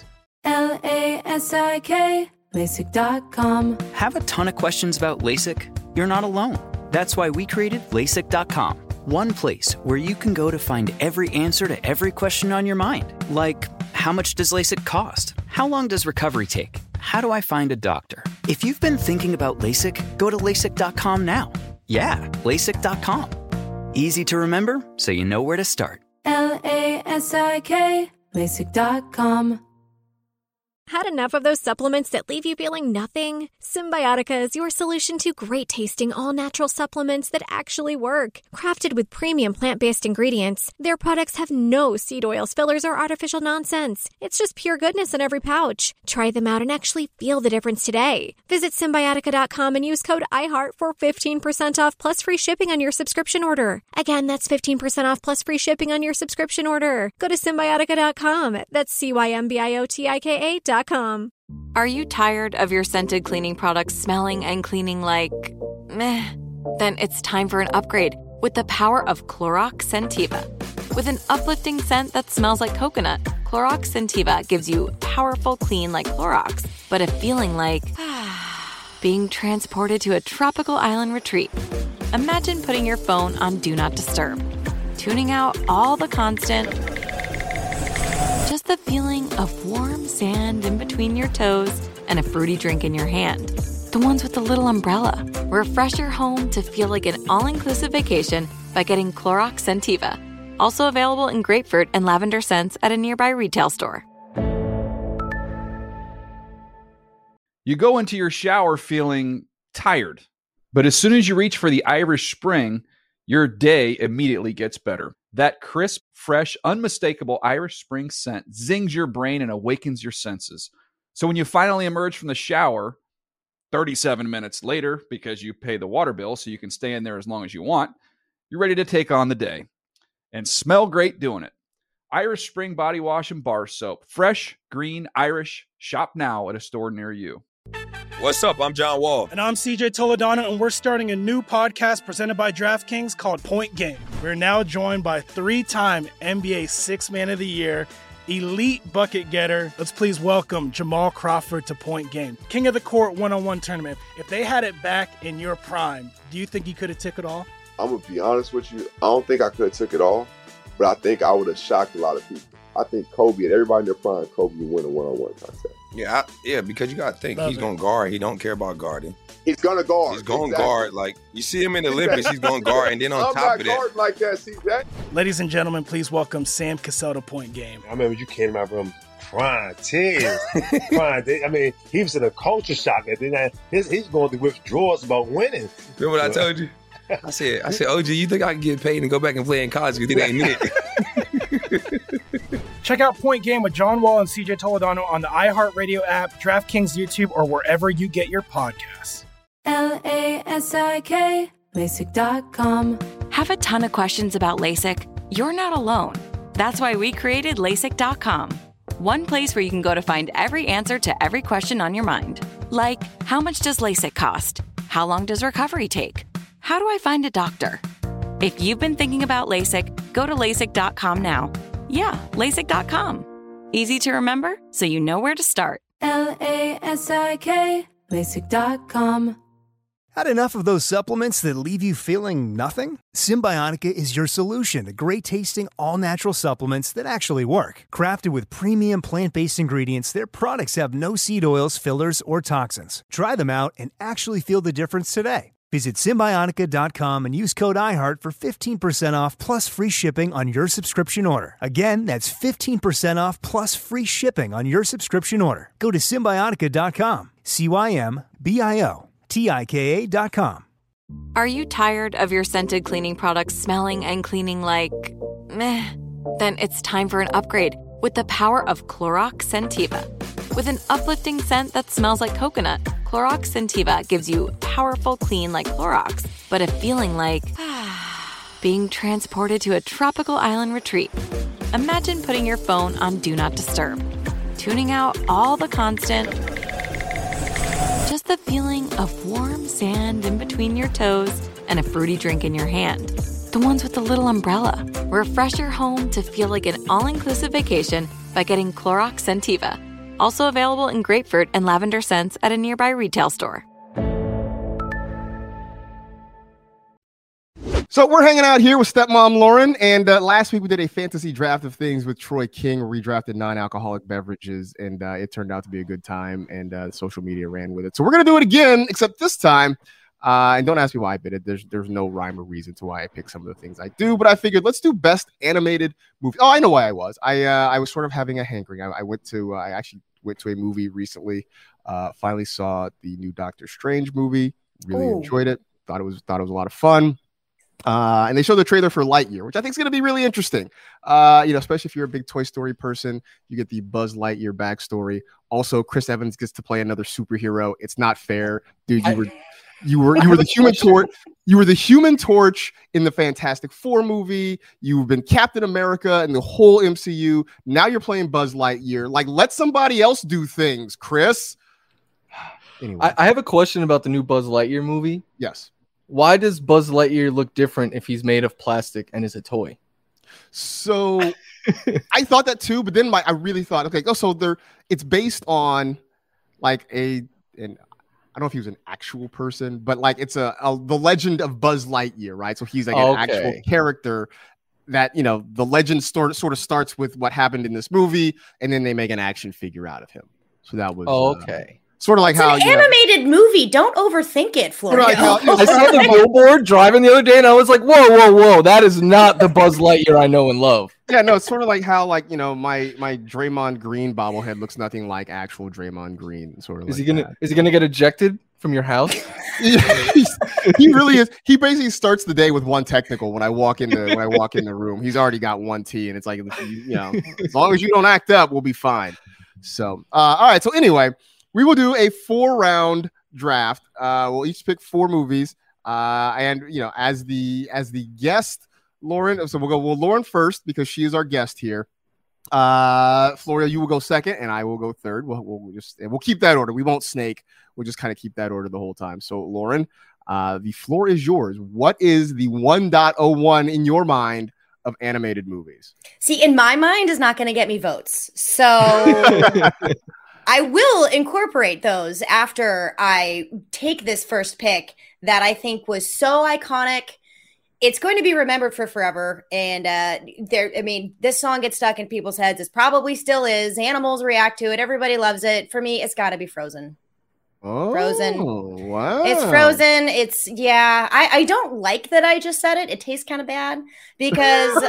LASIK, LASIK.com. Have a ton of questions about LASIK? You're not alone. That's why we created LASIK.com. One place where you can go to find every answer to every question on your mind. Like, how much does LASIK cost? How long does recovery take? How do I find a doctor? If you've been thinking about LASIK, go to LASIK.com now. Yeah, LASIK.com. Easy to remember, so you know where to start. LASIK, LASIK.com. Had enough of those supplements that leave you feeling nothing? Symbiotica is your solution to great-tasting, all-natural supplements that actually work. Crafted with premium plant-based ingredients, their products have no seed oils, fillers, or artificial nonsense. It's just pure goodness in every pouch. Try them out and actually feel the difference today. Visit Symbiotica.com and use code IHEART for 15% off plus free shipping on your subscription order. Again, that's 15% off plus free shipping on your subscription order. Go to Symbiotica.com. That's CYMBIOTIKA.com. Are you tired of your scented cleaning products smelling and cleaning like meh? Then it's time for an upgrade with the power of Clorox Scentiva. With an uplifting scent that smells like coconut, Clorox Scentiva gives you powerful clean like Clorox, but a feeling like being transported to a tropical island retreat. Imagine putting your phone on Do Not Disturb, tuning out all the constant, just the feeling of warm sand in between your toes and a fruity drink in your hand. The ones with the little umbrella. Refresh your home to feel like an all-inclusive vacation by getting Clorox Scentiva. Also available in grapefruit and lavender scents at a nearby retail store. You go into your shower feeling tired, but as soon as you reach for the Irish Spring, your day immediately gets better. That crisp, fresh, unmistakable Irish Spring scent zings your brain and awakens your senses. So when you finally emerge from the shower, 37 minutes later, because you pay the water bill so you can stay in there as long as you want, you're ready to take on the day and smell great doing it. Irish Spring Body Wash and Bar Soap. Fresh, green, Irish. Shop now at a store near you. What's up? I'm John Wall. And I'm CJ Toledano, and we're starting a new podcast presented by DraftKings called Point Game. We're now joined by three-time NBA Sixth Man of the Year, elite bucket getter. Let's please welcome Jamal Crawford to Point Game. King of the Court one-on-one tournament. If they had it back in your prime, do you think you could have took it all? I'm going to be honest with you. I don't think I could have took it all, but I think I would have shocked a lot of people. I think Kobe and everybody in their prime, Kobe would win a one-on-one contest. Yeah, because you got to think he's going to guard. He don't care about guarding. He's going to guard. He's going to guard. Like, you see him in the Olympics, he's going to guard. And then on top of that. I'm not like that, CJ. Ladies and gentlemen, please welcome Sam Cassell to Point Game. I remember you came to my room crying, tears, crying. I mean, he was in a culture shock. And then he's going through withdrawals about winning. Remember what I told you? I said, OG, you think I can get paid and go back and play in college because it ain't it? Check out Point Game with John Wall and CJ Toledano on the iHeartRadio app, DraftKings YouTube, or wherever you get your podcasts. LASIK, LASIK.com. Have a ton of questions about LASIK? You're not alone. That's why we created LASIK.com. One place where you can go to find every answer to every question on your mind. Like, how much does LASIK cost? How long does recovery take? How do I find a doctor? If you've been thinking about LASIK, go to LASIK.com now. Yeah, LASIK.com. Easy to remember, so you know where to start. LASIK, LASIK.com. Had enough of those supplements that leave you feeling nothing? Symbiotica is your solution to great-tasting, all-natural supplements that actually work. Crafted with premium plant-based ingredients, their products have no seed oils, fillers, or toxins. Try them out and actually feel the difference today. Visit Symbiotica.com and use code IHEART for 15% off plus free shipping on your subscription order. Again, that's 15% off plus free shipping on your subscription order. Go to Symbiotica.com, CYMBIOTIKA.com. Are you tired of your scented cleaning products smelling and cleaning like meh? Then it's time for an upgrade with the power of Clorox Scentiva. With an uplifting scent that smells like coconut, Clorox Scentiva gives you powerful clean like Clorox, but a feeling like being transported to a tropical island retreat. Imagine putting your phone on Do Not Disturb, tuning out all the constant, just the feeling of warm sand in between your toes and a fruity drink in your hand. The ones with the little umbrella. Refresh your home to feel like an all-inclusive vacation by getting Clorox Scentiva. Also available in grapefruit and lavender scents at a nearby retail store. So we're hanging out here with stepmom Lauren, and last week we did a fantasy draft of things with Troy King. We redrafted non-alcoholic beverages, and it turned out to be a good time, and social media ran with it. So we're going to do it again, except this time, and don't ask me why I did it. There's no rhyme or reason to why I pick some of the things I do, but I figured let's do best animated movie. Oh, I know why I was. I was sort of having a hankering. I actually went to a movie recently. Finally saw the new Doctor Strange movie. Really enjoyed it. Thought it was a lot of fun. And they showed the trailer for Lightyear, which I think is going to be really interesting. Especially if you're a big Toy Story person, you get the Buzz Lightyear backstory. Also, Chris Evans gets to play another superhero. It's not fair, dude. You were the Human Torch. You were the Human Torch in the Fantastic Four movie. You've been Captain America in the whole MCU. Now you're playing Buzz Lightyear. Like, let somebody else do things, Chris. Anyway, I have a question about the new Buzz Lightyear movie. Yes. Why does Buzz Lightyear look different if he's made of plastic and is a toy? So I thought that too, but then I really thought, okay, it's based on like and I don't know if he was an actual person, but like it's the legend of Buzz Lightyear, right? So he's like an actual character that, the legend sort of starts with what happened in this movie, and then they make an action figure out of him. So that was okay. Sort of like it's how an animated movie. Don't overthink it, Florian. I saw the billboard driving the other day, and I was like, "Whoa! That is not the Buzz Lightyear I know and love." Yeah, no, it's sort of like how, my Draymond Green bobblehead looks nothing like actual Draymond Green. Sort of. Is he gonna get ejected from your house? He really is. He basically starts the day with one technical. When I walk in the room, he's already got one tee, and it's like, as long as you don't act up, we'll be fine. So, all right. So anyway. We will do a 4-round draft. We'll each pick 4 movies. And as the guest, Lauren. So we'll go Lauren first because she is our guest here. Florio, you will go second, and I will go third. We'll keep that order. We won't snake. We'll just kind of keep that order the whole time. So Lauren, the floor is yours. What is the 1.01 in your mind of animated movies? See, in my mind, is not going to get me votes. So. I will incorporate those after I take this first pick that I think was so iconic. It's going to be remembered for forever. And this song gets stuck in people's heads. It probably still is. Animals react to it. Everybody loves it. For me, it's got to be Frozen. Oh, Frozen. Wow. It's Frozen. I don't like that I just said it. It tastes kind of bad because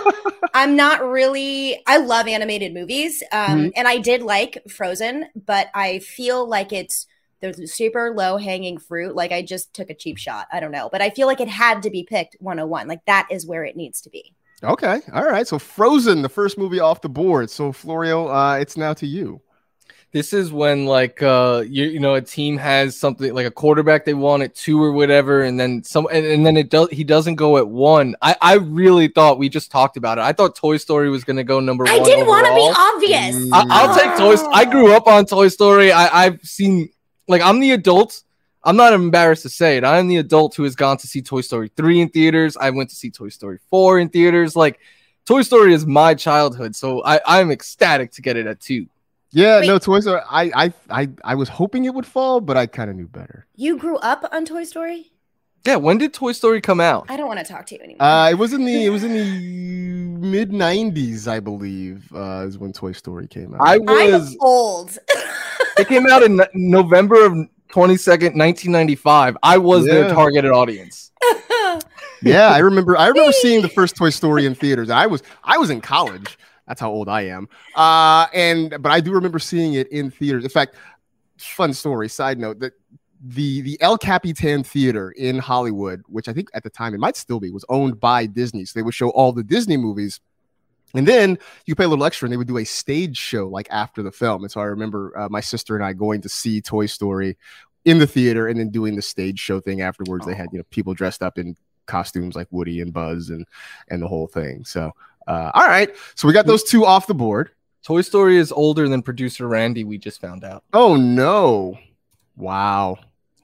I love animated movies. And I did like Frozen, but I feel like there's super low hanging fruit. Like I just took a cheap shot. I don't know, but I feel like it had to be picked 101. Like that is where it needs to be. Okay. All right. So Frozen, the first movie off the board. So Florio, it's now to you. This is when a team has something like a quarterback they want at 2 or whatever, and then he doesn't go at 1. I really thought we just talked about it. I thought Toy Story was going to go number 1. I didn't want to be obvious. I'll take Toy Story. I grew up on Toy Story. I've seen I'm the adult. I'm not embarrassed to say it. I'm the adult who has gone to see Toy Story 3 in theaters. I went to see Toy Story 4 in theaters. Like Toy Story is my childhood, so I'm ecstatic to get it at 2. Yeah, no, Toy Story. I was hoping it would fall, but I kind of knew better. You grew up on Toy Story? Yeah, when did Toy Story come out? I don't want to talk to you anymore. It was in the mid 90s, I believe, is when Toy Story came out. I'm old. It came out in November of 22nd, 1995. I was their targeted audience. Yeah, I remember seeing the first Toy Story in theaters. I was in college. That's how old I am. But I do remember seeing it in theaters. In fact, fun story, side note, that the El Capitan Theater in Hollywood, which I think at the time it might still be, was owned by Disney. So they would show all the Disney movies. And then you pay a little extra and they would do a stage show like after the film. And so I remember my sister and I going to see Toy Story in the theater and then doing the stage show thing afterwards. They had, people dressed up in costumes like Woody and Buzz and the whole thing. So, all right. So we got those two off the board. Toy Story is older than producer Randy, we just found out. Oh, no. Wow.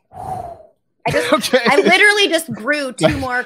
I literally just brewed 2 more.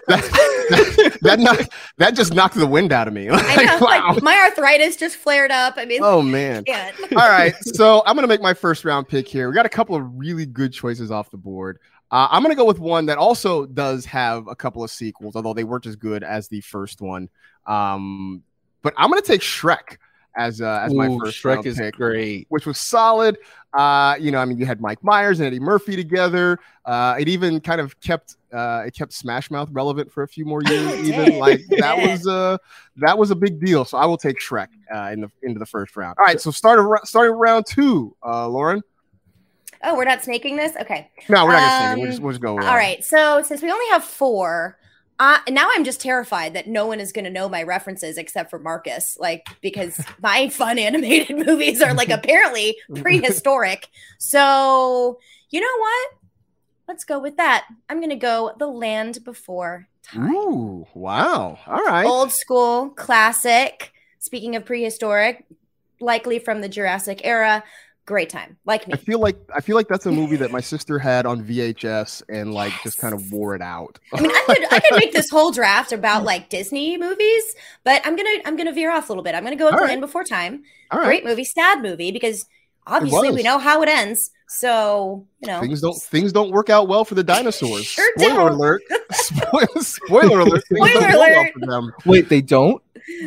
That just knocked the wind out of me. I know, wow. my arthritis just flared up. I mean, oh man. All right, so I'm gonna make my first round pick here. We got a couple of really good choices off the board. I'm gonna go with one that also does have a couple of sequels, although they weren't as good as the first one. But I'm gonna take Shrek as my first Shrek round is pick, great, which was solid. You had Mike Myers and Eddie Murphy together. It even kind of kept Smash Mouth relevant for a few more years. Even like that was a big deal. So I will take Shrek into the first round. All right, so starting round 2, Lauren. Oh, we're not snaking this? Okay. No, we're not gonna snake it. We'll just go. All right. So since we only have 4. Now I'm just terrified that no one is going to know my references except for Marcus, because my fun animated movies are apparently prehistoric. So you know what? Let's go with that. I'm going to go The Land Before Time. Ooh, wow. All right. Old school, classic. Speaking of prehistoric, likely from the Jurassic era. Great time, like me. I feel like that's a movie that my sister had on VHS and just kind of wore it out. I mean, I could make this whole draft about Disney movies, but I'm gonna veer off a little bit. I'm gonna go with The Land Before Time. All right. Great movie, sad movie, because obviously we know how it ends. So things don't work out well for the dinosaurs. Sure Spoiler don't. alert! Spoiler alert! Spoiler alert! For them. Wait, they don't?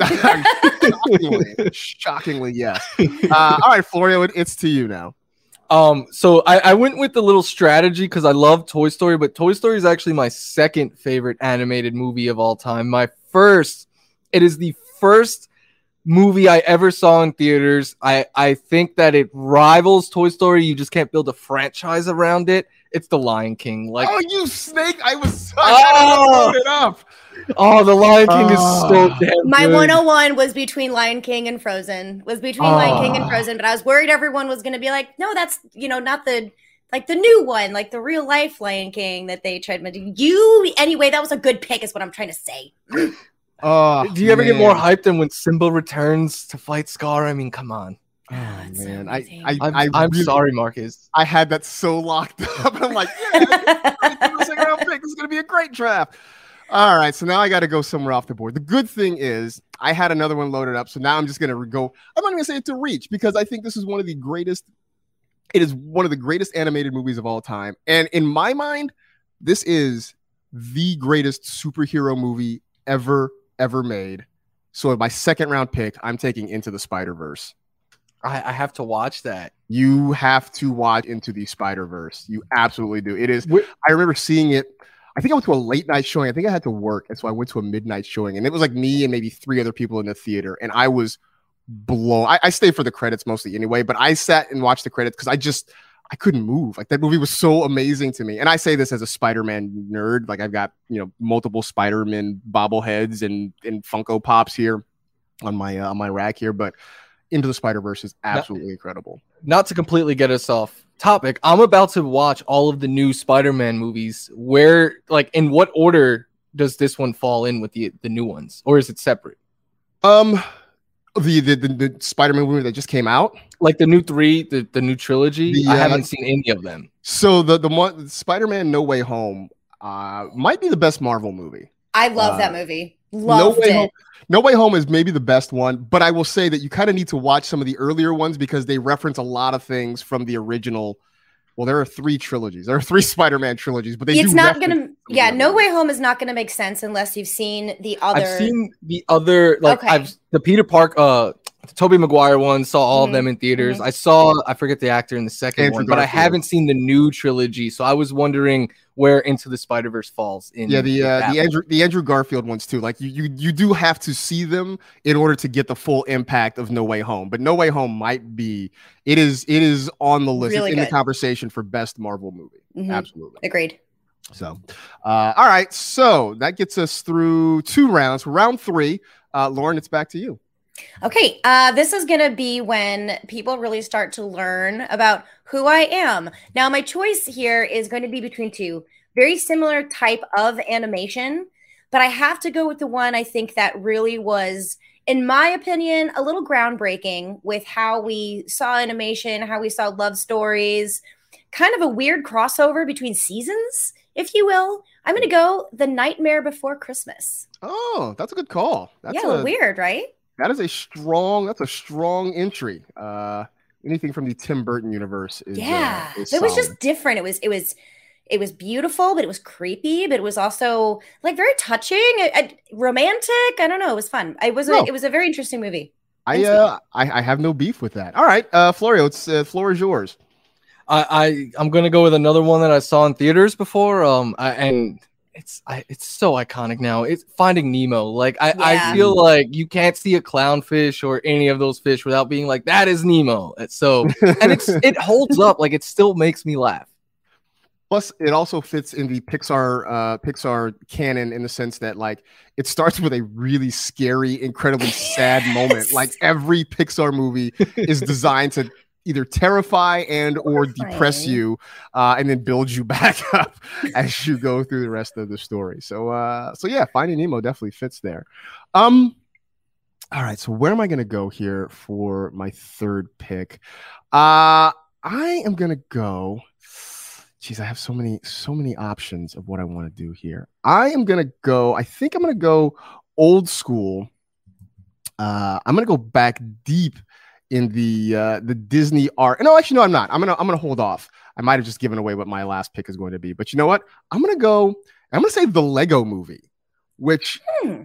Shockingly, yes. All right, Florio, it's to you now. So I went with the little strategy because I love Toy Story, but Toy Story is actually my second favorite animated movie of all time. It is the first movie I ever saw in theaters. I think that it rivals Toy Story. You just can't build a franchise around it. It's The Lion King. Oh, you snake! I got it up. Oh, The Lion King is so damn My good. 101 was between Lion King and Frozen. Lion King and Frozen, but I was worried everyone was going to be like, no, that's not the the new one, the real life Lion King that they tried to do. Anyway, that was a good pick, is what I'm trying to say. Do you ever get more hyped than when Simba returns to fight Scar? I mean, come on. Oh man, I'm sorry, Marcus. I had that so locked up. I'm like, second round pick. This is gonna be a great draft. All right, so now I got to go somewhere off the board. The good thing is I had another one loaded up, so now I'm just gonna go. I'm not gonna say it's a reach because I think this is one of the greatest. It is one of the greatest animated movies of all time, and in my mind, this is the greatest superhero movie ever made. So my second round pick, I'm taking Into the Spider-Verse. I have to watch that. You have to watch Into the Spider-Verse. You absolutely do. It is. I remember seeing it. I think I went to a late night showing. I think I had to work, and so I went to a midnight showing, and it was me and maybe 3 other people in the theater, and I was blown. I stayed for the credits mostly anyway, but I sat and watched the credits because I couldn't move. That movie was so amazing to me. And I say this as a Spider-Man nerd. I've got multiple Spider-Man bobbleheads and Funko Pops here on my rack here, but Into the Spider-Verse is absolutely incredible. Not to completely get us off topic, I'm about to watch all of the new Spider-Man movies. Where, in what order does this one fall in with the new ones, or is it separate? The Spider-Man movie that just came out, the new 3, the new trilogy. I haven't seen any of them. So the one Spider-Man No Way Home might be the best Marvel movie. I love that movie. Loved it. No Way Home is maybe the best one, but I will say that you kind of need to watch some of the earlier ones because they reference a lot of things from the original. Well, there are 3 trilogies. There are 3 Spider-Man trilogies, but it's not going to. Yeah, No Way Home is not going to make sense unless you've seen the other. I've seen the other, the Peter Parker, the Tobey Maguire one. Saw all of them in theaters. I forget the actor in the second one, but I haven't seen the new trilogy. So I was wondering where Into the Spider-Verse falls in. Yeah, the Andrew Garfield ones too. You do have to see them in order to get the full impact of No Way Home. But No Way Home might be it is on the list. Really it's in the conversation for best Marvel movie. Mm-hmm. Absolutely. Agreed. So all right. So that gets us through 2 rounds. Round 3. Lauren, it's back to you. Okay, this is going to be when people really start to learn about who I am. Now, my choice here is going to be between two very similar type of animation, but I have to go with the one I think that really was, in my opinion, a little groundbreaking with how we saw animation, how we saw love stories, kind of a weird crossover between seasons, if you will. I'm going to go The Nightmare Before Christmas. Oh, that's a good call. That's weird, right? That's a strong entry. Anything from the Tim Burton universe is it was just different. It was beautiful, but it was creepy, but it was also like very touching, romantic. I don't know. It was fun. It was a very interesting movie. I have no beef with that. All right, Florio, floor is yours. I'm gonna go with another one that I saw in theaters before. And it's so iconic now. It's Finding Nemo. Like I feel like you can't see a clownfish or any of those fish without being like, that is Nemo. And it holds up. Like, it still makes me laugh. Plus, it also fits in the Pixar canon in the sense that, like, it starts with a really scary, incredibly sad moment. Like, every Pixar movie is designed to either terrify or depress you, and then build you back up as you go through the rest of the story. So yeah, Finding Nemo definitely fits there. All right, so where am I going to go here for my third pick? I am going to go. Geez, I have so many options of what I want to do here. I think I'm going to go old school. I'm going to go back deep in the Disney art. No, actually, no, I'm not. I'm gonna hold off. I might have just given away what my last pick is going to be. But you know what? I'm gonna say the Lego Movie, which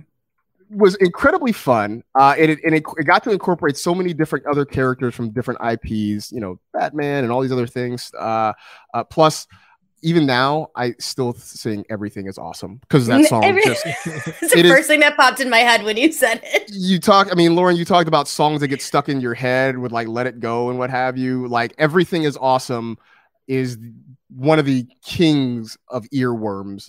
was incredibly fun. It got to incorporate so many different other characters from different IPs, you know, Batman and all these other things. Plus, even now, I still sing "Everything Is Awesome" because that song it's the first thing that popped in my head when you said it. Lauren, you talked about songs that get stuck in your head with like "Let It Go" and what have you. Like, "Everything Is Awesome" is one of the kings of earworms.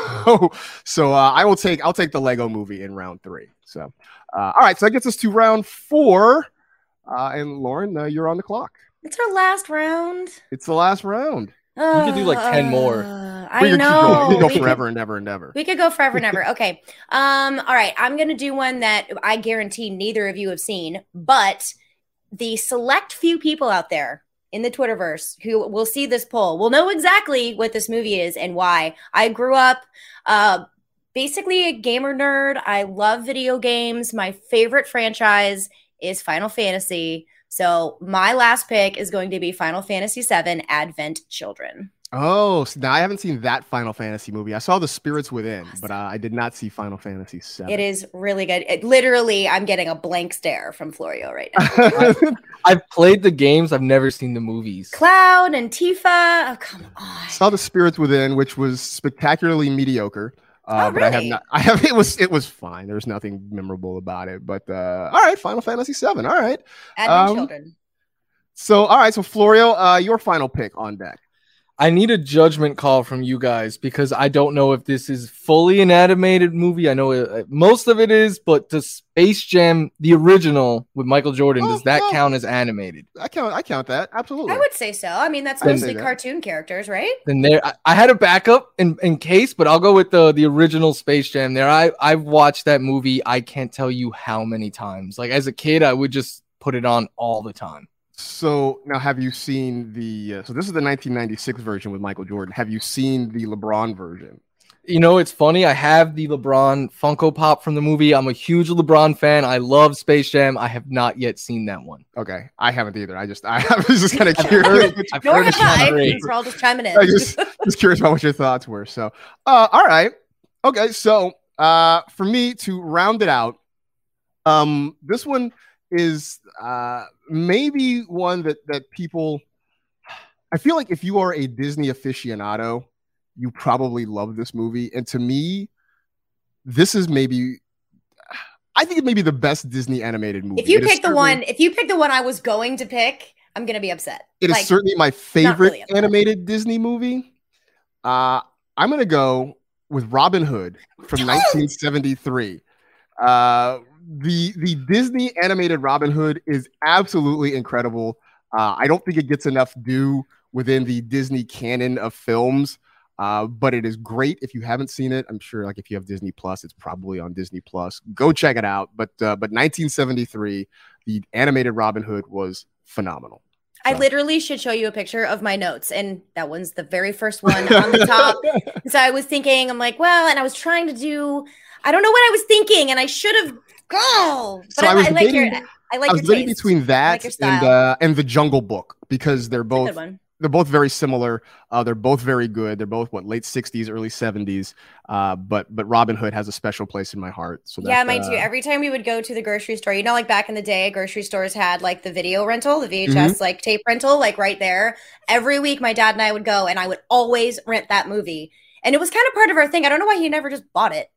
So I'll take the Lego Movie in round 3. So all right, so that gets us to round 4. And Lauren, you're on the clock. It's our last round. It's the last round. We could do like 10 more. I know. We could go forever and ever and ever. We could go forever and ever. Okay. All right. I'm going to do one that I guarantee neither of you have seen, but the select few people out there in the Twitterverse who will see this poll will know exactly what this movie is and why. I grew up basically a gamer nerd. I love video games. My favorite franchise is Final Fantasy. So my last pick is going to be Final Fantasy VII Advent Children. Oh, so now I haven't seen that Final Fantasy movie. I saw The Spirits Within, but I did not see Final Fantasy VII. It is really good. Literally, I'm getting a blank stare from Florio right now. I've played the games. I've never seen the movies. Cloud and Tifa. Oh, come on. Saw The Spirits Within, which was spectacularly mediocre. But really? It was fine. There was nothing memorable about it. But all right, Final Fantasy VII. All right. Advent Children. So all right, so Florio, your final pick on deck. I need a judgment call from you guys because I don't know if this is fully an animated movie. I know most of it is, but the Space Jam, the original with Michael Jordan, does that count as animated? I count that. Absolutely. I would say so. I mean, that's mostly cartoon characters, right? Then I had a backup in case, but I'll go with the original Space Jam there. I've watched that movie. I can't tell you how many times. Like, as a kid, I would just put it on all the time. So now, have you seen the? So this is the 1996 version with Michael Jordan. Have you seen the LeBron version? You know, it's funny. I have the LeBron Funko Pop from the movie. I'm a huge LeBron fan. I love Space Jam. I have not yet seen that one. Okay, I haven't either. I was just kind of curious. Nor have I. We're all just chiming in. I just curious about what your thoughts were. So, all right, okay. So, for me to round it out, this one is maybe one that people, I feel like if you are a Disney aficionado, you probably love this movie. And to me, this is I think it may be the best Disney animated movie. If you pick the one I was going to pick, I'm going to be upset. It is certainly my favorite animated Disney movie. I'm going to go with Robin Hood from 1973. the Disney animated Robin Hood is absolutely incredible. I don't think it gets enough due within the Disney canon of films, but it is great. If you haven't seen it, I'm sure like if you have Disney Plus, it's probably on Disney Plus. Go check it out. But 1973, the animated Robin Hood was phenomenal. I literally should show you a picture of my notes, and that one's the very first one on the top. So I was thinking, I'm like, well, and I was trying to do, I don't know what I was thinking, and I should have but so I like your taste. Between that and the Jungle Book, because they're both very similar. They're both very good. They're both late 60s, early 70s. But Robin Hood has a special place in my heart. So yeah, mine too. Every time we would go to the grocery store, like back in the day, grocery stores had like the video rental, the VHS like tape rental, like right there. Every week, my dad and I would go, and I would always rent that movie. And it was kind of part of our thing. I don't know why he never just bought it.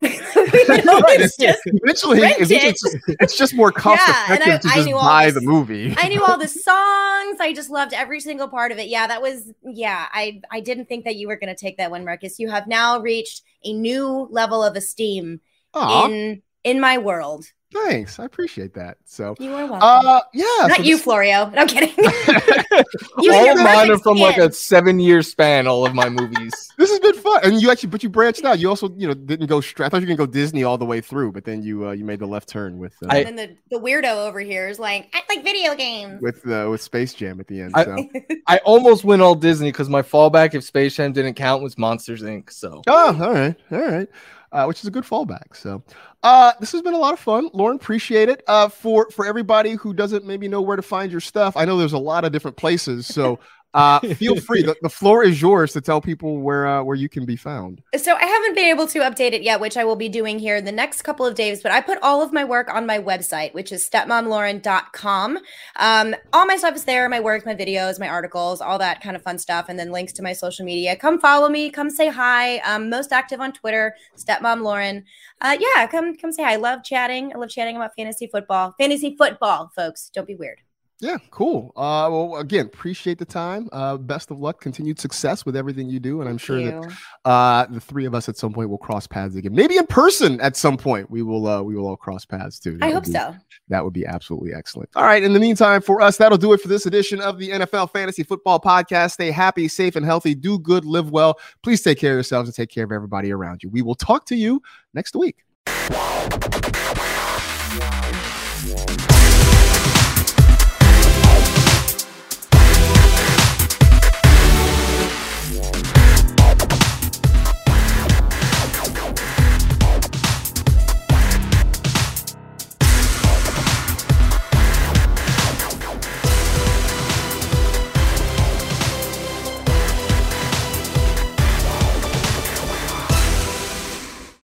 It's just more cost effective to just buy the movie. I knew all the songs. I just loved every single part of it. Yeah, I didn't think that you were going to take that one, Marcus. You have now reached a new level of esteem in my world. Thanks. I appreciate that. So you are welcome. Not you, Florio. No, I'm kidding. All of mine are from like a 7-year span, all of my movies. This has been fun. And you branched out. You also, didn't go straight. I thought you were going to go Disney all the way through, but then you made the left turn with and then the weirdo over here is like, I like video games. With Space Jam at the end. I almost went all Disney because my fallback, if Space Jam didn't count, was Monsters Inc. So all right. Which is a good fallback. So this has been a lot of fun. Lauren, appreciate it. For everybody who doesn't maybe know where to find your stuff, I know there's a lot of different places. So feel free. The floor is yours to tell people where you can be found. So I haven't been able to update it yet, which I will be doing here in the next couple of days, but I put all of my work on my website, which is stepmomlauren.com. All my stuff is there, my work, my videos, my articles, all that kind of fun stuff, and then links to my social media. Come follow me, come say hi. I'm most active on Twitter, stepmomlauren. Come say hi. I love chatting about fantasy football. Fantasy football, folks. Don't be weird. Yeah, cool. Well, again, appreciate the time. Best of luck, continued success with everything you do, and I'm sure that the three of us at some point will cross paths again. Maybe in person at some point. We will all cross paths too. I hope so. That would be absolutely excellent. All right. In the meantime, for us, that'll do it for this edition of the NFL Fantasy Football Podcast. Stay happy, safe, and healthy. Do good, live well. Please take care of yourselves and take care of everybody around you. We will talk to you next week.